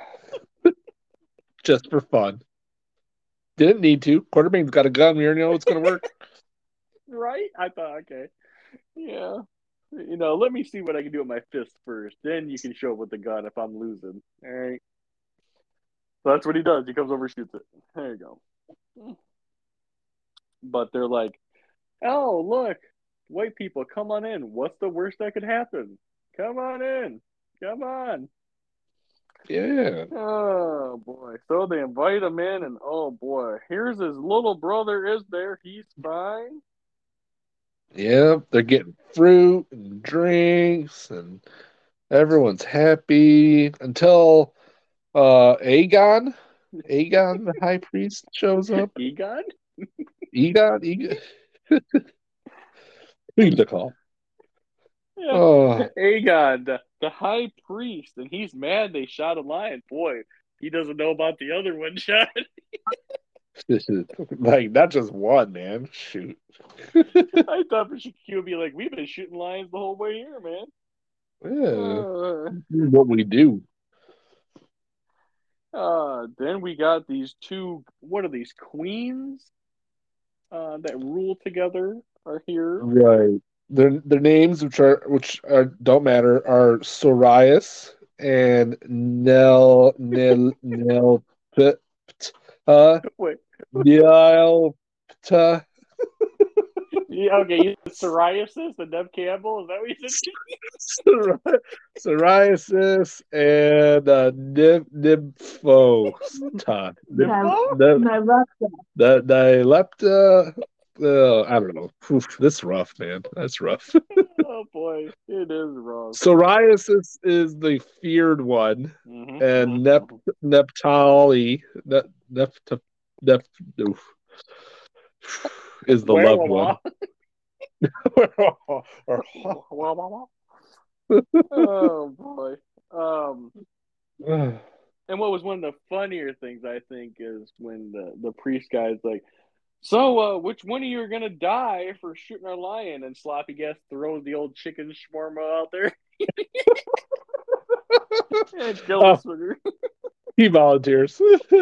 C: just for fun. Didn't need to. Quarterbain's got a gun. We already know it's going to work.
B: Right? I thought, okay, yeah. You know, let me see what I can do with my fist first. Then you can show up with the gun if I'm losing. All right. So that's what he does. He comes over, shoots it. There you go. But they're like, oh, look, white people, come on in. What's the worst that could happen? Come on in. Come on.
C: Yeah.
B: Oh boy. So they invite him in, and oh boy, here's his little brother, is there? He's fine.
C: Yeah. They're getting fruit and drinks, and everyone's happy until uh Aegon, Aegon, the high priest, shows up.
B: Egon?
C: Egon, Egon. Who's the call?
B: Yeah.
C: Oh,
B: Aegon, the, the high priest, and he's mad they shot a lion. Boy, he doesn't know about the other one shot.
C: this is like not just one, man. Shoot.
B: I thought Q would be like, we've been shooting lions the whole way here, man.
C: Yeah.
B: Uh,
C: What we do.
B: uh, then we got these two, what are these, queens uh, that rule together are here.
C: Right. Their their names, which are which are don't matter, are Sorias and Nel Nel Nel uh
B: Wait,
C: Nilpta.
B: Yeah, okay, you said psoriasis and Nev Campbell. Is that what you
C: Psori- Psoriasis and uh, nymph, nymphos. Nymph,
B: said?
A: My,
C: nymph,
A: my left
C: the dilepta. Uh, I don't know. Oof, this is rough, man. That's rough.
B: Oh boy, it is wrong.
C: Psoriasis is the feared one,
B: Mm-hmm,
C: and nep
B: mm-hmm.
C: neptali nep, nept, nep, oof, is the
B: Wah,
C: loved
B: wah,
C: one.
B: wah. Wah, wah, wah. Oh boy. Um, and what was one of the funnier things I think is when the the priest guy's like, "So, uh, which one of you are gonna die for shooting our lion?" And Sloppy Gas throws the old chicken shawarma out there and kill the
C: Oh,
B: swimmer.
C: he volunteers.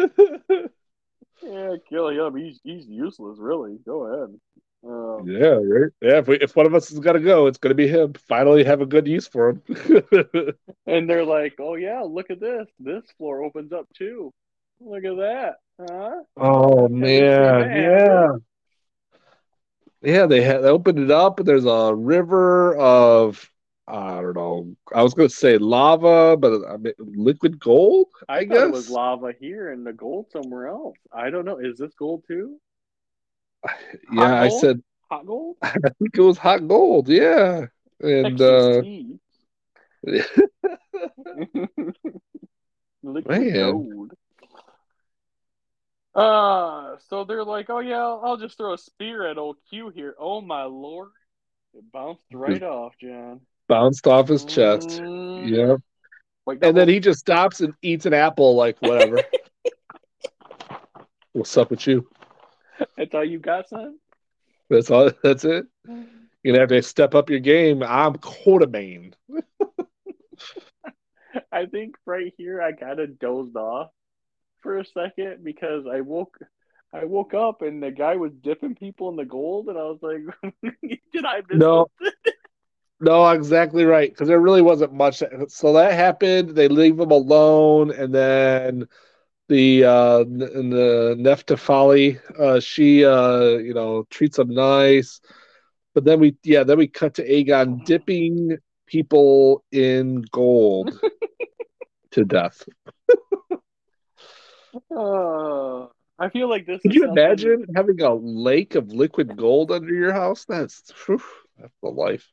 B: Yeah, kill him. He's he's useless, really. Go ahead. Um,
C: Yeah, right. Yeah, if, we, if one of us is gonna go, it's gonna be him. Finally, have a good use for him.
B: and they're like, "Oh yeah, look at this. This floor opens up too. Look at that, huh?
C: Oh
B: Haven't seen
C: man,
B: that happen."
C: yeah, yeah. They had they opened it up, and there's a river of I don't know. I was gonna say lava, but I mean, liquid gold,
B: I
C: I
B: thought it was
C: guess.
B: lava here and the gold somewhere else. I don't know. Is this gold too? Hot
C: Yeah, I
B: gold?
C: said
B: Hot gold?
C: I think it was hot gold. Yeah, and
B: Texas
C: uh
B: tea. Liquid
C: man,
B: gold. Uh, so they're like, oh yeah, I'll, I'll just throw a spear at old Q here. Oh my lord. It bounced right
C: just
B: off, John.
C: bounced off his chest.
B: Mm,
C: Yeah,
B: white
C: and then
B: devils.
C: he just stops and eats an apple, like whatever. What's up with you?
B: That's all you got, son?
C: That's all. That's it. You're gonna have to step up your game. I'm Quartermain.
B: I think right here I kind of dozed off for a second because I woke I woke up and the guy was dipping people in the gold and I was like, did I miss
C: No,
B: something?
C: no, exactly right. Because there really wasn't much. So that happened. They leave him alone, and then the uh n- the Neftafali, uh, she uh you know treats him nice. But then we yeah then we cut to Aegon dipping people in gold to death.
B: Uh, I feel like this
C: Could
B: is
C: you
B: something
C: imagine having a lake of liquid gold under your house? That's whew, that's the life.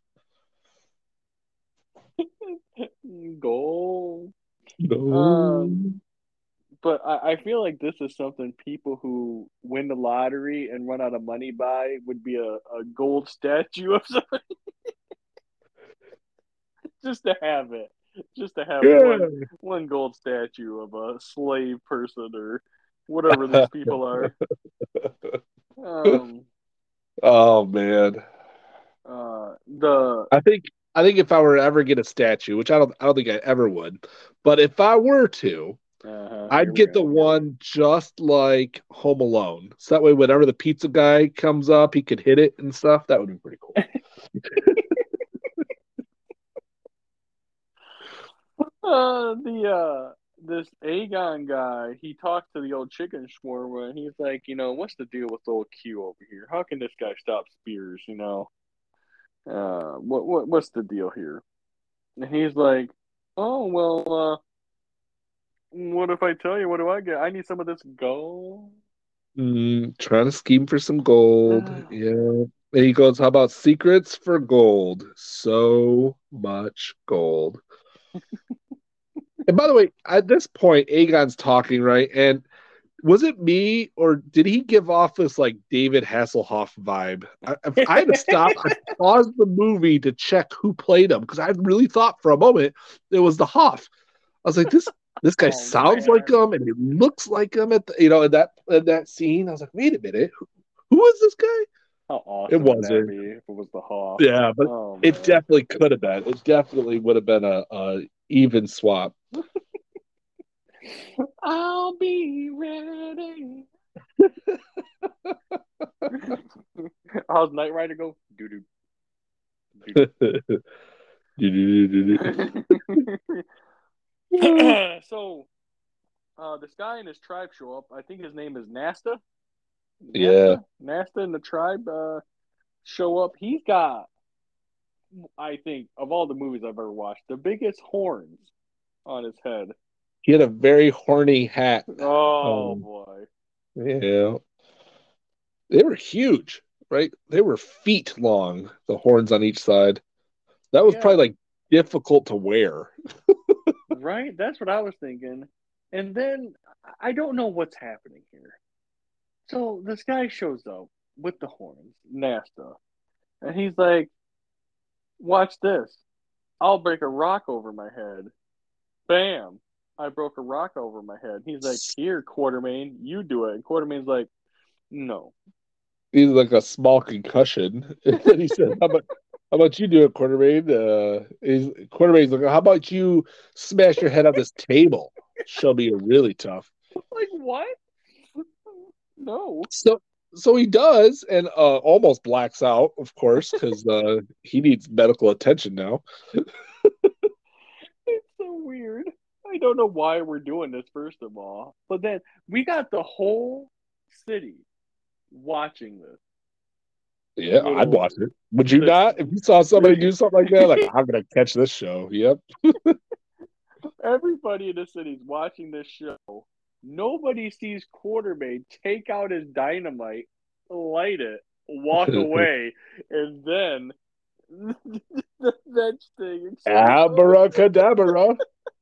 B: gold.
C: No.
B: Um, but I, I feel like this is something people who win the lottery and run out of money buy would be a, a gold statue of something just to have it. Just to have one
C: Yeah.
B: one gold statue of a slave person or whatever these people are. Um
C: Oh man.
B: uh the
C: I think I think if I were to ever get a statue, which I don't I don't think I ever would, but if I were to,
B: uh here
C: I'd
B: we
C: get the
B: go.
C: one just like Home Alone. So that way whenever the pizza guy comes up, he could hit it and stuff. That would be pretty cool.
B: Uh the uh this Aegon guy, he talks to the old chicken shawarma and he's like, you know, what's the deal with old Q over here? How can this guy stop spears, you know? Uh what what what's the deal here? And he's like, oh well uh what if I tell you what do I get? I need some of this gold.
C: Mm, trying to scheme for some gold. Yeah. And he goes, how about secrets for gold? So much gold. And by the way, at this point, Aegon's talking, right? And was it me or did he give off this like David Hasselhoff vibe? I, I had to stop. I paused the movie to check who played him because I really thought for a moment it was the Hoff. I was like, this this guy
B: Oh
C: sounds like
B: man.
C: him and he looks like him at the, you know in that in that scene. I was like, wait a minute, who, who is this guy?
B: How
C: It
B: awesome would that
C: wasn't.
B: be if it was the Hoff?
C: Yeah, but
B: Oh
C: it
B: man.
C: definitely could have been. It definitely would have been a, a even swap.
B: I'll be ready. How's Knight Rider go? Doo doo. So, uh, this guy and his tribe show up. I think his name is Nasta.
C: Yeah.
B: Nasta, Nasta, and the tribe uh, show up. He's got, I think, of all the movies I've ever watched, the biggest horns on his head.
C: He had a very horny hat.
B: Oh
C: Um,
B: boy.
C: yeah, they were huge, right? They were feet long, the horns on each side. That was
B: Yeah,
C: probably like difficult to wear.
B: right? That's what I was thinking. And then I don't know what's happening here. So this guy shows up with the horns, Nasta, and he's like, "Watch this. I'll break a rock over my head." Bam! I broke a rock over my head. He's like, "Here, Quartermain, you do it." And Quartermain's like, "No."
C: He's like a small concussion. And he said, "How about how about you do it, Quartermain?" Uh, he's, Quartermain's like, "How about you smash your head on this table? Show me you're really tough."
B: Like what? No.
C: So so he does, and uh, almost blacks out, of course, because uh, he needs medical attention now.
B: It's so weird. I don't know why we're doing this, first of all. But then we got the whole city watching this
C: Yeah, I'd
B: little
C: watch it. Would you
B: this
C: not? If you saw somebody do something like that, like I'm gonna catch this show. Yep.
B: everybody in the city's watching this show. Nobody sees Quartermain take out his dynamite, light it, walk away, and then the veg thing explodes.
C: Abracadabra.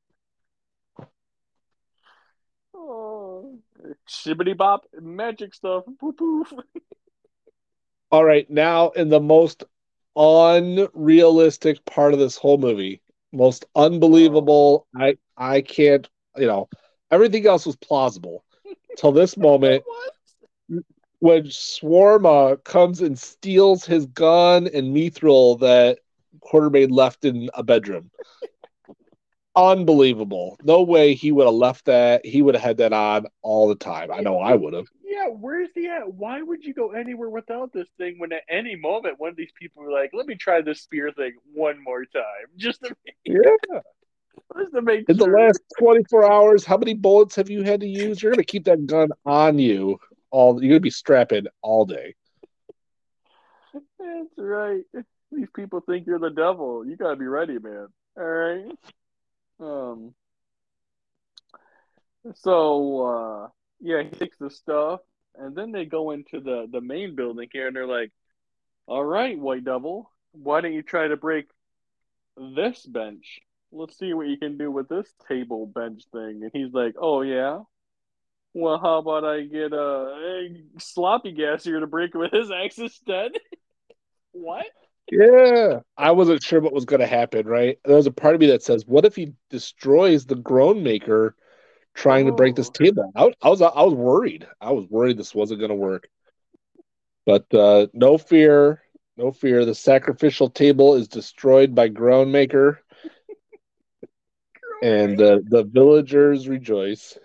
B: Oh, shibbity bop, magic stuff. Poof poof.
C: All right, now in the most unrealistic part of this whole movie, most
B: Oh,
C: unbelievable. I I can't, you know, everything else was plausible till this moment
B: what?
C: when Swarma comes and steals his gun and mithril that Quartermain left in a bedroom. Unbelievable. No way he would have left that. He would have had that on all the time. I know I would have.
B: Yeah, where's he at? Why would you go anywhere without this thing when at any moment one of these people are like, let me try this spear thing one more time, just to make,
C: Yeah.
B: just to make
C: In the
B: sure.
C: last twenty-four hours, how many bullets have you had to use? You're going to keep that gun on you all. You're going to be strapping all day.
B: That's right. These people think you're the devil. You gotta be ready, man. All right. Um. So, uh, yeah, he takes the stuff, and then they go into the the main building here, and they're like, "All right, White Devil, why don't you try to break this bench? Let's see what you can do with this table bench thing." And he's like, "Oh yeah. Well, how about I get a, a sloppy gas here to break with his axe instead?" What?
C: Yeah. I wasn't sure what was going to happen, right? There was a part of me that says, what if he destroys the groan maker trying to break this
B: Oh,
C: table? I, I was I was worried. I was worried this wasn't going to work. But uh, no fear, no fear. The sacrificial table is destroyed by Groanmaker, and
B: girl,
C: uh, the villagers rejoice.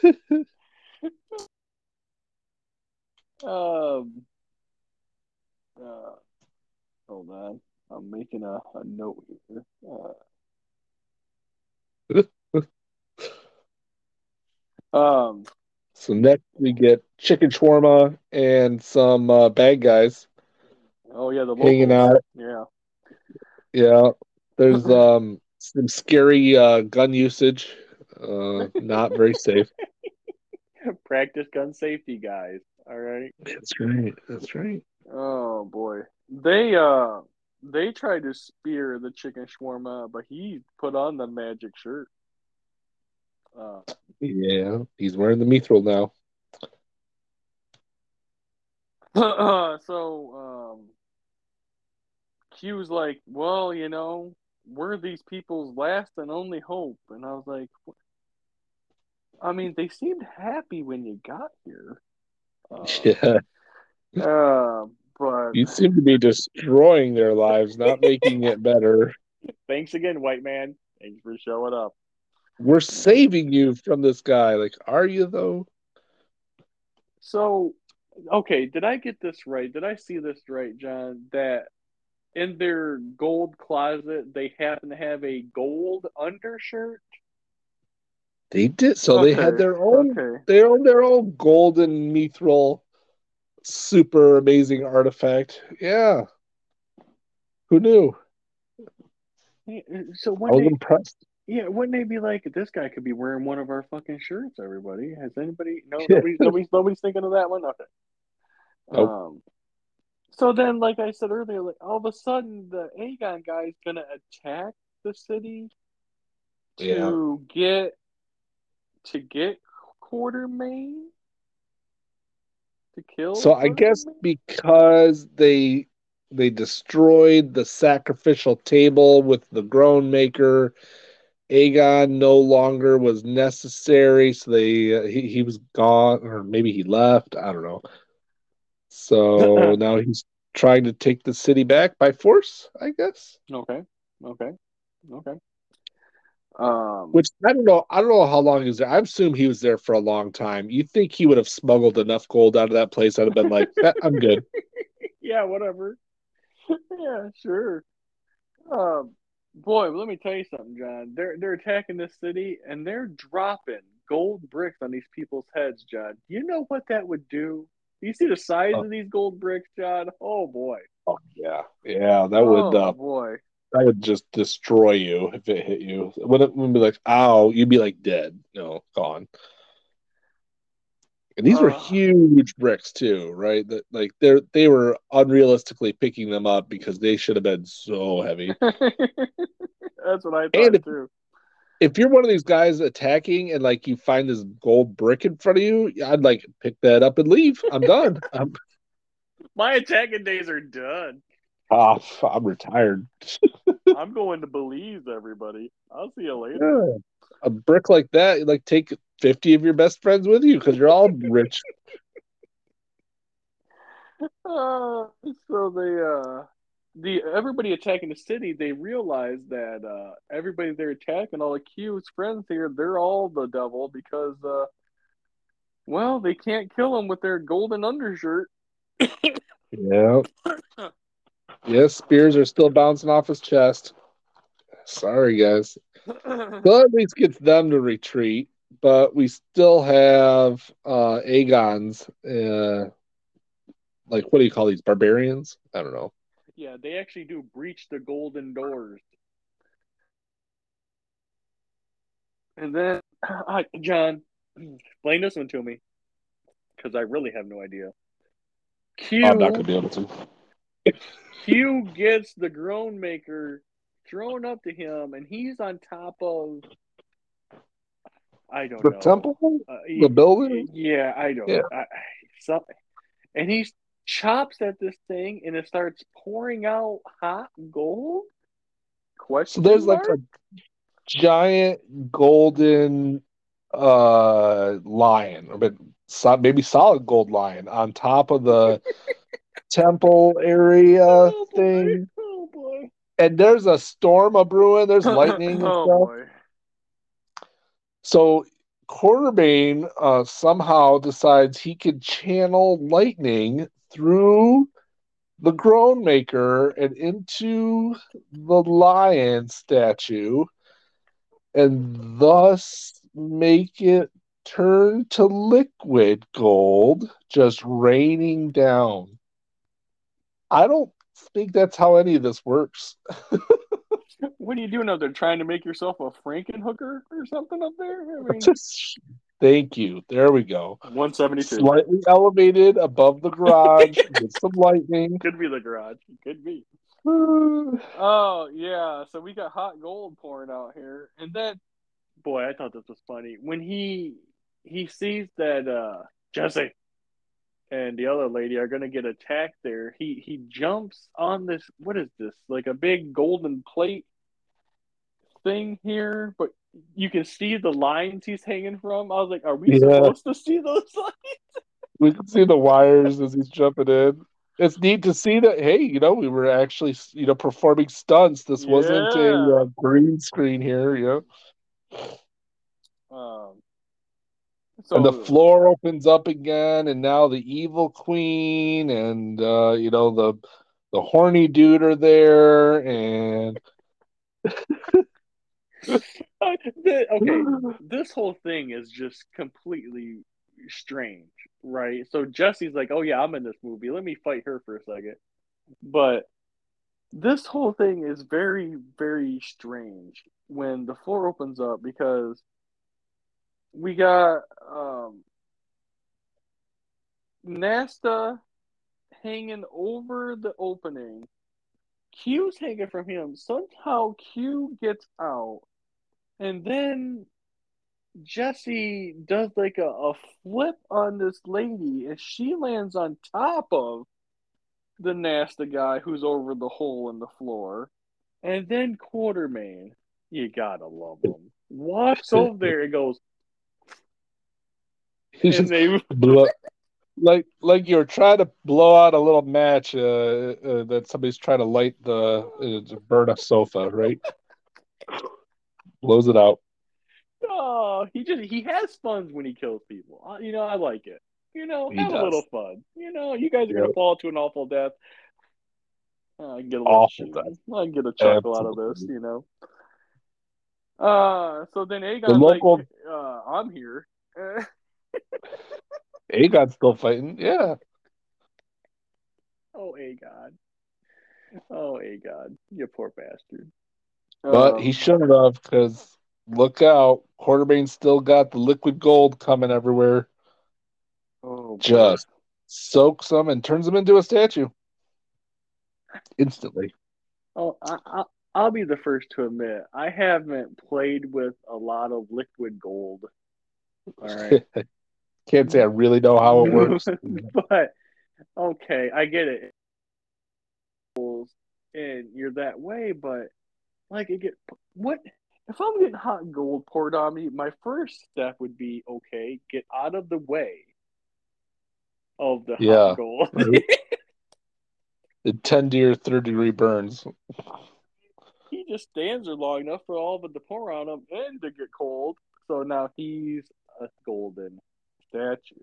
B: man. Um. Uh, hold on. I'm making a, a note here. Uh, um.
C: So next we get chicken shawarma and some uh, bad guys
B: Oh yeah, the
C: hanging
B: locals.
C: out.
B: Yeah.
C: Yeah, there's um some scary uh, gun usage. Uh, not very safe.
B: Practice gun safety, guys. All right.
C: That's right. That's right.
B: Oh boy. They uh they tried to spear the chicken shawarma, but he put on the magic shirt. Uh,
C: Yeah, he's wearing the mithril now.
B: so um Q's like, well, you know, we're these people's last and only hope. And I was like, I mean, they seemed happy when you got here. Uh,
C: Yeah,
B: uh, but
C: you seem to be destroying their lives, not making it better.
B: thanks again, white man. Thanks for showing up.
C: We're saving you from this guy. Like, are you though?
B: So, okay, did I get this right? Did I see this right, John? That in their gold closet, they happen to have a gold undershirt?
C: They did. So they had
B: Okay,
C: their own,
B: okay.
C: their own, their own golden mithril super amazing artifact. Yeah, who knew?
B: Yeah, so
C: I
B: wouldn't
C: was
B: they?
C: impressed.
B: Yeah, wouldn't they be like, this guy could be wearing one of our fucking shirts? Everybody, has anybody? No,
C: Yeah.
B: nobody, nobody's, nobody's thinking of that one. Okay.
C: Nope.
B: Um. So then, like I said earlier, like all of a sudden, the Aegon guy is gonna attack the city
C: Yeah.
B: to get to get Quartermain to kill
C: So I guess
B: Quartermain.
C: because they they destroyed the sacrificial table with the groan maker, Aegon no longer was necessary. So they uh, he he was gone, or maybe he left. I don't know. So now he's trying to take the city back by force, I guess.
B: Okay, okay, okay. Um,
C: Which I don't know. I don't know how long he was there. I assume he was there for a long time. You think he would have smuggled enough gold out of that place? I'd have been like, "Eh, I'm good."
B: yeah, whatever. Yeah, sure. Um, boy, let me tell you something, John. They're they're attacking this city and they're dropping gold bricks on these people's heads, John. Do you know what that would do? Do you see the size
C: Oh,
B: of these gold bricks, John? Oh boy.
C: oh, yeah, yeah. That would
B: Oh
C: uh,
B: boy.
C: that would just destroy you if it hit you. It wouldn't, wouldn't be like, "Ow," you'd be like dead. No, gone. And these were
B: Uh
C: huge bricks too, right? That like they're they were unrealistically picking them up because they should have been so heavy.
B: That's what I
C: And
B: thought
C: if
B: too.
C: if you're one of these guys attacking and like you find this gold brick in front of you, I'd like pick that up and leave. I'm done. I'm
B: My attacking days are done.
C: off. I'm retired.
B: I'm going to Belize, everybody. I'll see you later.
C: Yeah. A brick like that, you like take fifty of your best friends with you because you're all rich.
B: Uh, so they uh the everybody attacking the city, they realize that uh everybody they're attacking, all the Q's friends here, they're all the devil because uh well, they can't kill them with their golden undershirt.
C: Yeah. Yes, spears are still bouncing off his chest. Sorry, guys. Well, at least gets them to retreat, but we still have uh Aegon's uh like what do you call these barbarians? I don't know.
B: Yeah, they actually do breach the golden doors. And then uh, John, explain this one to me because I really have no idea.
C: I'm not gonna
B: Q
C: be able to.
B: Q gets the groan maker thrown up to him, and he's on top of I don't
C: The
B: know.
C: temple?
B: Uh,
C: The building?
B: yeah, I don't.
C: Yeah.
B: I, so, and he chops at this thing, and it starts pouring out hot gold?
C: So there's
B: Question
C: like
B: mark.
C: a giant golden uh lion, or maybe solid gold lion on top of the temple area
B: Oh boy!
C: thing.
B: Oh boy!
C: And there's a storm a brewing, there's lightning and
B: oh
C: stuff.
B: boy!
C: So Quarterbane uh, somehow decides he can channel lightning through the Groan Maker and into the lion statue, and thus make it turn to liquid gold, just raining down. I don't think that's how any of this works.
B: What are you doing up there? Trying to make yourself a Frankenhooker or something up there? I mean,
C: Just thank you. There we go.
B: one seventy-two.
C: Slightly elevated above the garage with some lightning.
B: Could be the garage. Could be.
C: Uh,
B: Oh yeah, so we got hot gold pouring out here, and then boy, I thought this was funny when he he sees that uh Jesse and the other lady are gonna get attacked there. He he jumps on this. What is this? Like a big golden plate thing here, but you can see the lines he's hanging from. I was like, are we
C: yeah,
B: supposed to see those lines?
C: we can see the wires as he's jumping in. It's neat to see that. Hey, you know, we were actually, you know, performing stunts. This wasn't a
B: Yeah.
C: uh, green screen here, you know.
B: Um.
C: And the
B: So
C: floor opens up again, and now the evil queen and uh, you know the the horny dude are there, and
B: okay, this whole thing is just completely strange, right? So Jesse's like, "Oh yeah, I'm in this movie. Let me fight her for a second." But this whole thing is very, very strange when the floor opens up because we got um, Nasta hanging over the opening. Q's hanging from him. Somehow Q gets out, and then Jesse does like a, a flip on this lady, and she lands on top of the Nasta guy who's over the hole in the floor. And then Quartermain, you gotta love him, walks over there and goes,
C: He
B: and
C: just
B: they
C: blew up. Like like you're trying to blow out a little match uh, uh, that somebody's trying to light the uh, to burn a sofa, right? Blows it out.
B: oh, he just he has fun when he kills people. Uh, You know, I like it. You know,
C: He
B: have a little
C: does.
B: fun. You know, you guys are
C: Yeah,
B: gonna fall to an awful death. Uh, I can get a little
C: awful
B: shoot.
C: death.
B: I can get a chuckle out of this.
C: Absolutely.
B: You know. Uh, so then
C: The
B: Aegon's like,
C: local
B: uh, I'm here. Uh,
C: Aegon's still fighting. Yeah,
B: oh, Aegon. Oh, Aegon. You poor bastard.
C: but he
B: Um,
C: shouldn't have because look out, Quartermain's still got the liquid gold coming everywhere.
B: oh boy.
C: Just soaks them and turns them into a statue instantly.
B: Oh, I, I, I'll be the first to admit I haven't played with a lot of liquid gold. All right,
C: Can't say I really know how it works.
B: but okay, I get it. And you're that way, but like it get what if I'm getting hot gold poured on me? My first step would be okay, get out of the way of the hot
C: Yeah,
B: gold.
C: right. The ten to your third degree burns.
B: He just stands there long enough for all of it to pour on him and to get cold. So now he's a golden statue.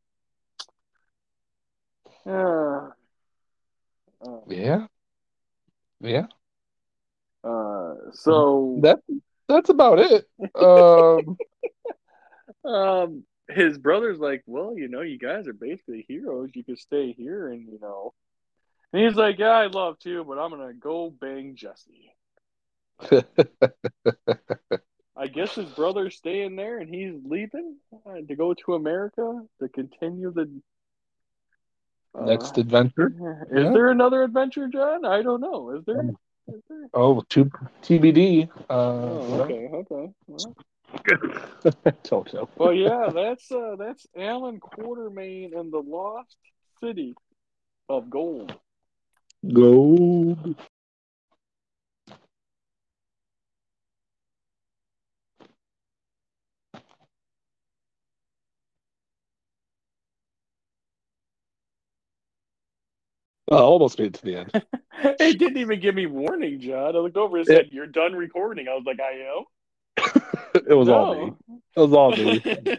B: Uh, uh,
C: Yeah, yeah.
B: uh, so
C: That that's about it. Um,
B: um, his brother's like, well, you know, you guys are basically heroes. You could stay here, and you know, and he's like, yeah, I'd love to, but I'm gonna go bang Jesse. I guess his brother's staying there, and he's leaving uh, to go to America to continue the. Uh,
C: next adventure.
B: is
C: Yeah.
B: there another adventure, John? I don't know. Is there?
C: Um,
B: Is there?
C: oh, two T B D. Uh,
B: Oh,
C: you know.
B: okay, okay. Well,
C: Don't know.
B: well, yeah, that's uh, that's Alan Quartermain and the Lost City of Gold.
C: Gold. Oh, almost made it to the end.
B: It didn't even give me warning, John. I looked over and
C: It,
B: said, "You're done recording." I was like, "I am."
C: it was all me.
B: No.
C: It was all me.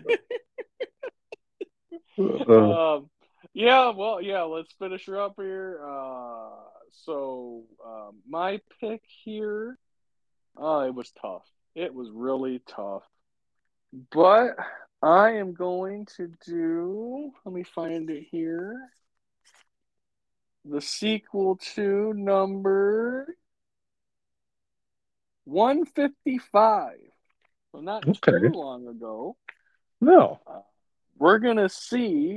C: Uh,
B: um, yeah, well, yeah. Let's finish her up here. Uh, so um, my pick here, uh, it was tough. It was really tough, but I am going to do. Let me find it here. The sequel to number one fifty-five. So not too
C: okay.
B: long ago.
C: No.
B: Uh, we're gonna see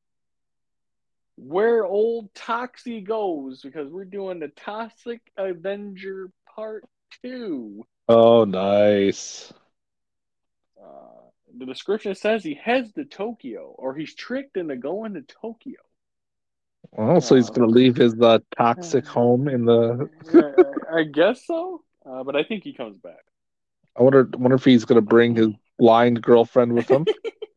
B: where old Toxie goes because we're doing the Toxic Avenger Part Two.
C: Oh, nice.
B: Uh, the description says he heads to Tokyo, or he's tricked into going to Tokyo.
C: Well, so he's
B: Uh,
C: gonna leave his uh, toxic home in the.
B: I, I guess so, uh, but I think he comes back.
C: I wonder. Wonder if he's gonna bring his blind girlfriend with him.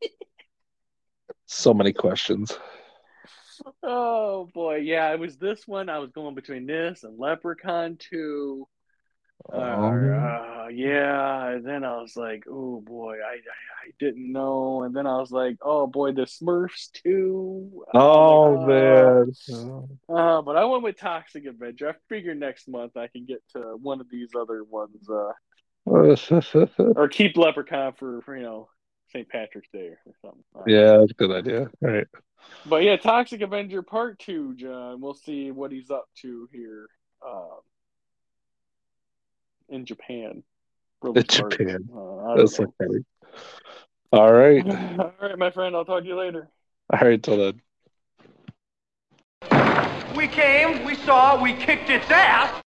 C: So many questions.
B: Oh boy, yeah, it was this one. I was going between this and Leprechaun two. Uh,
C: Um,
B: uh, yeah, and then I was like, oh boy, I, I I didn't know, and then I was like, oh boy, the Smurfs too. I
C: oh
B: was
C: man.
B: like, uh, uh, but I went with Toxic Avenger. I figure next month I can get to one of these other ones, uh, or keep Leprechaun for, for you know Saint Patrick's Day or something.
C: Yeah, that's a good idea. All right.
B: But yeah, Toxic Avenger Part Two, John. We'll see what he's up to here uh, in Japan. Really
C: It's
B: smart.
C: Japan.
B: Uh, I don't
C: That's so
B: know.
C: funny. All right.
B: All right, my friend. I'll talk to you later.
C: All right, till then.
A: We came, we saw, we kicked its ass.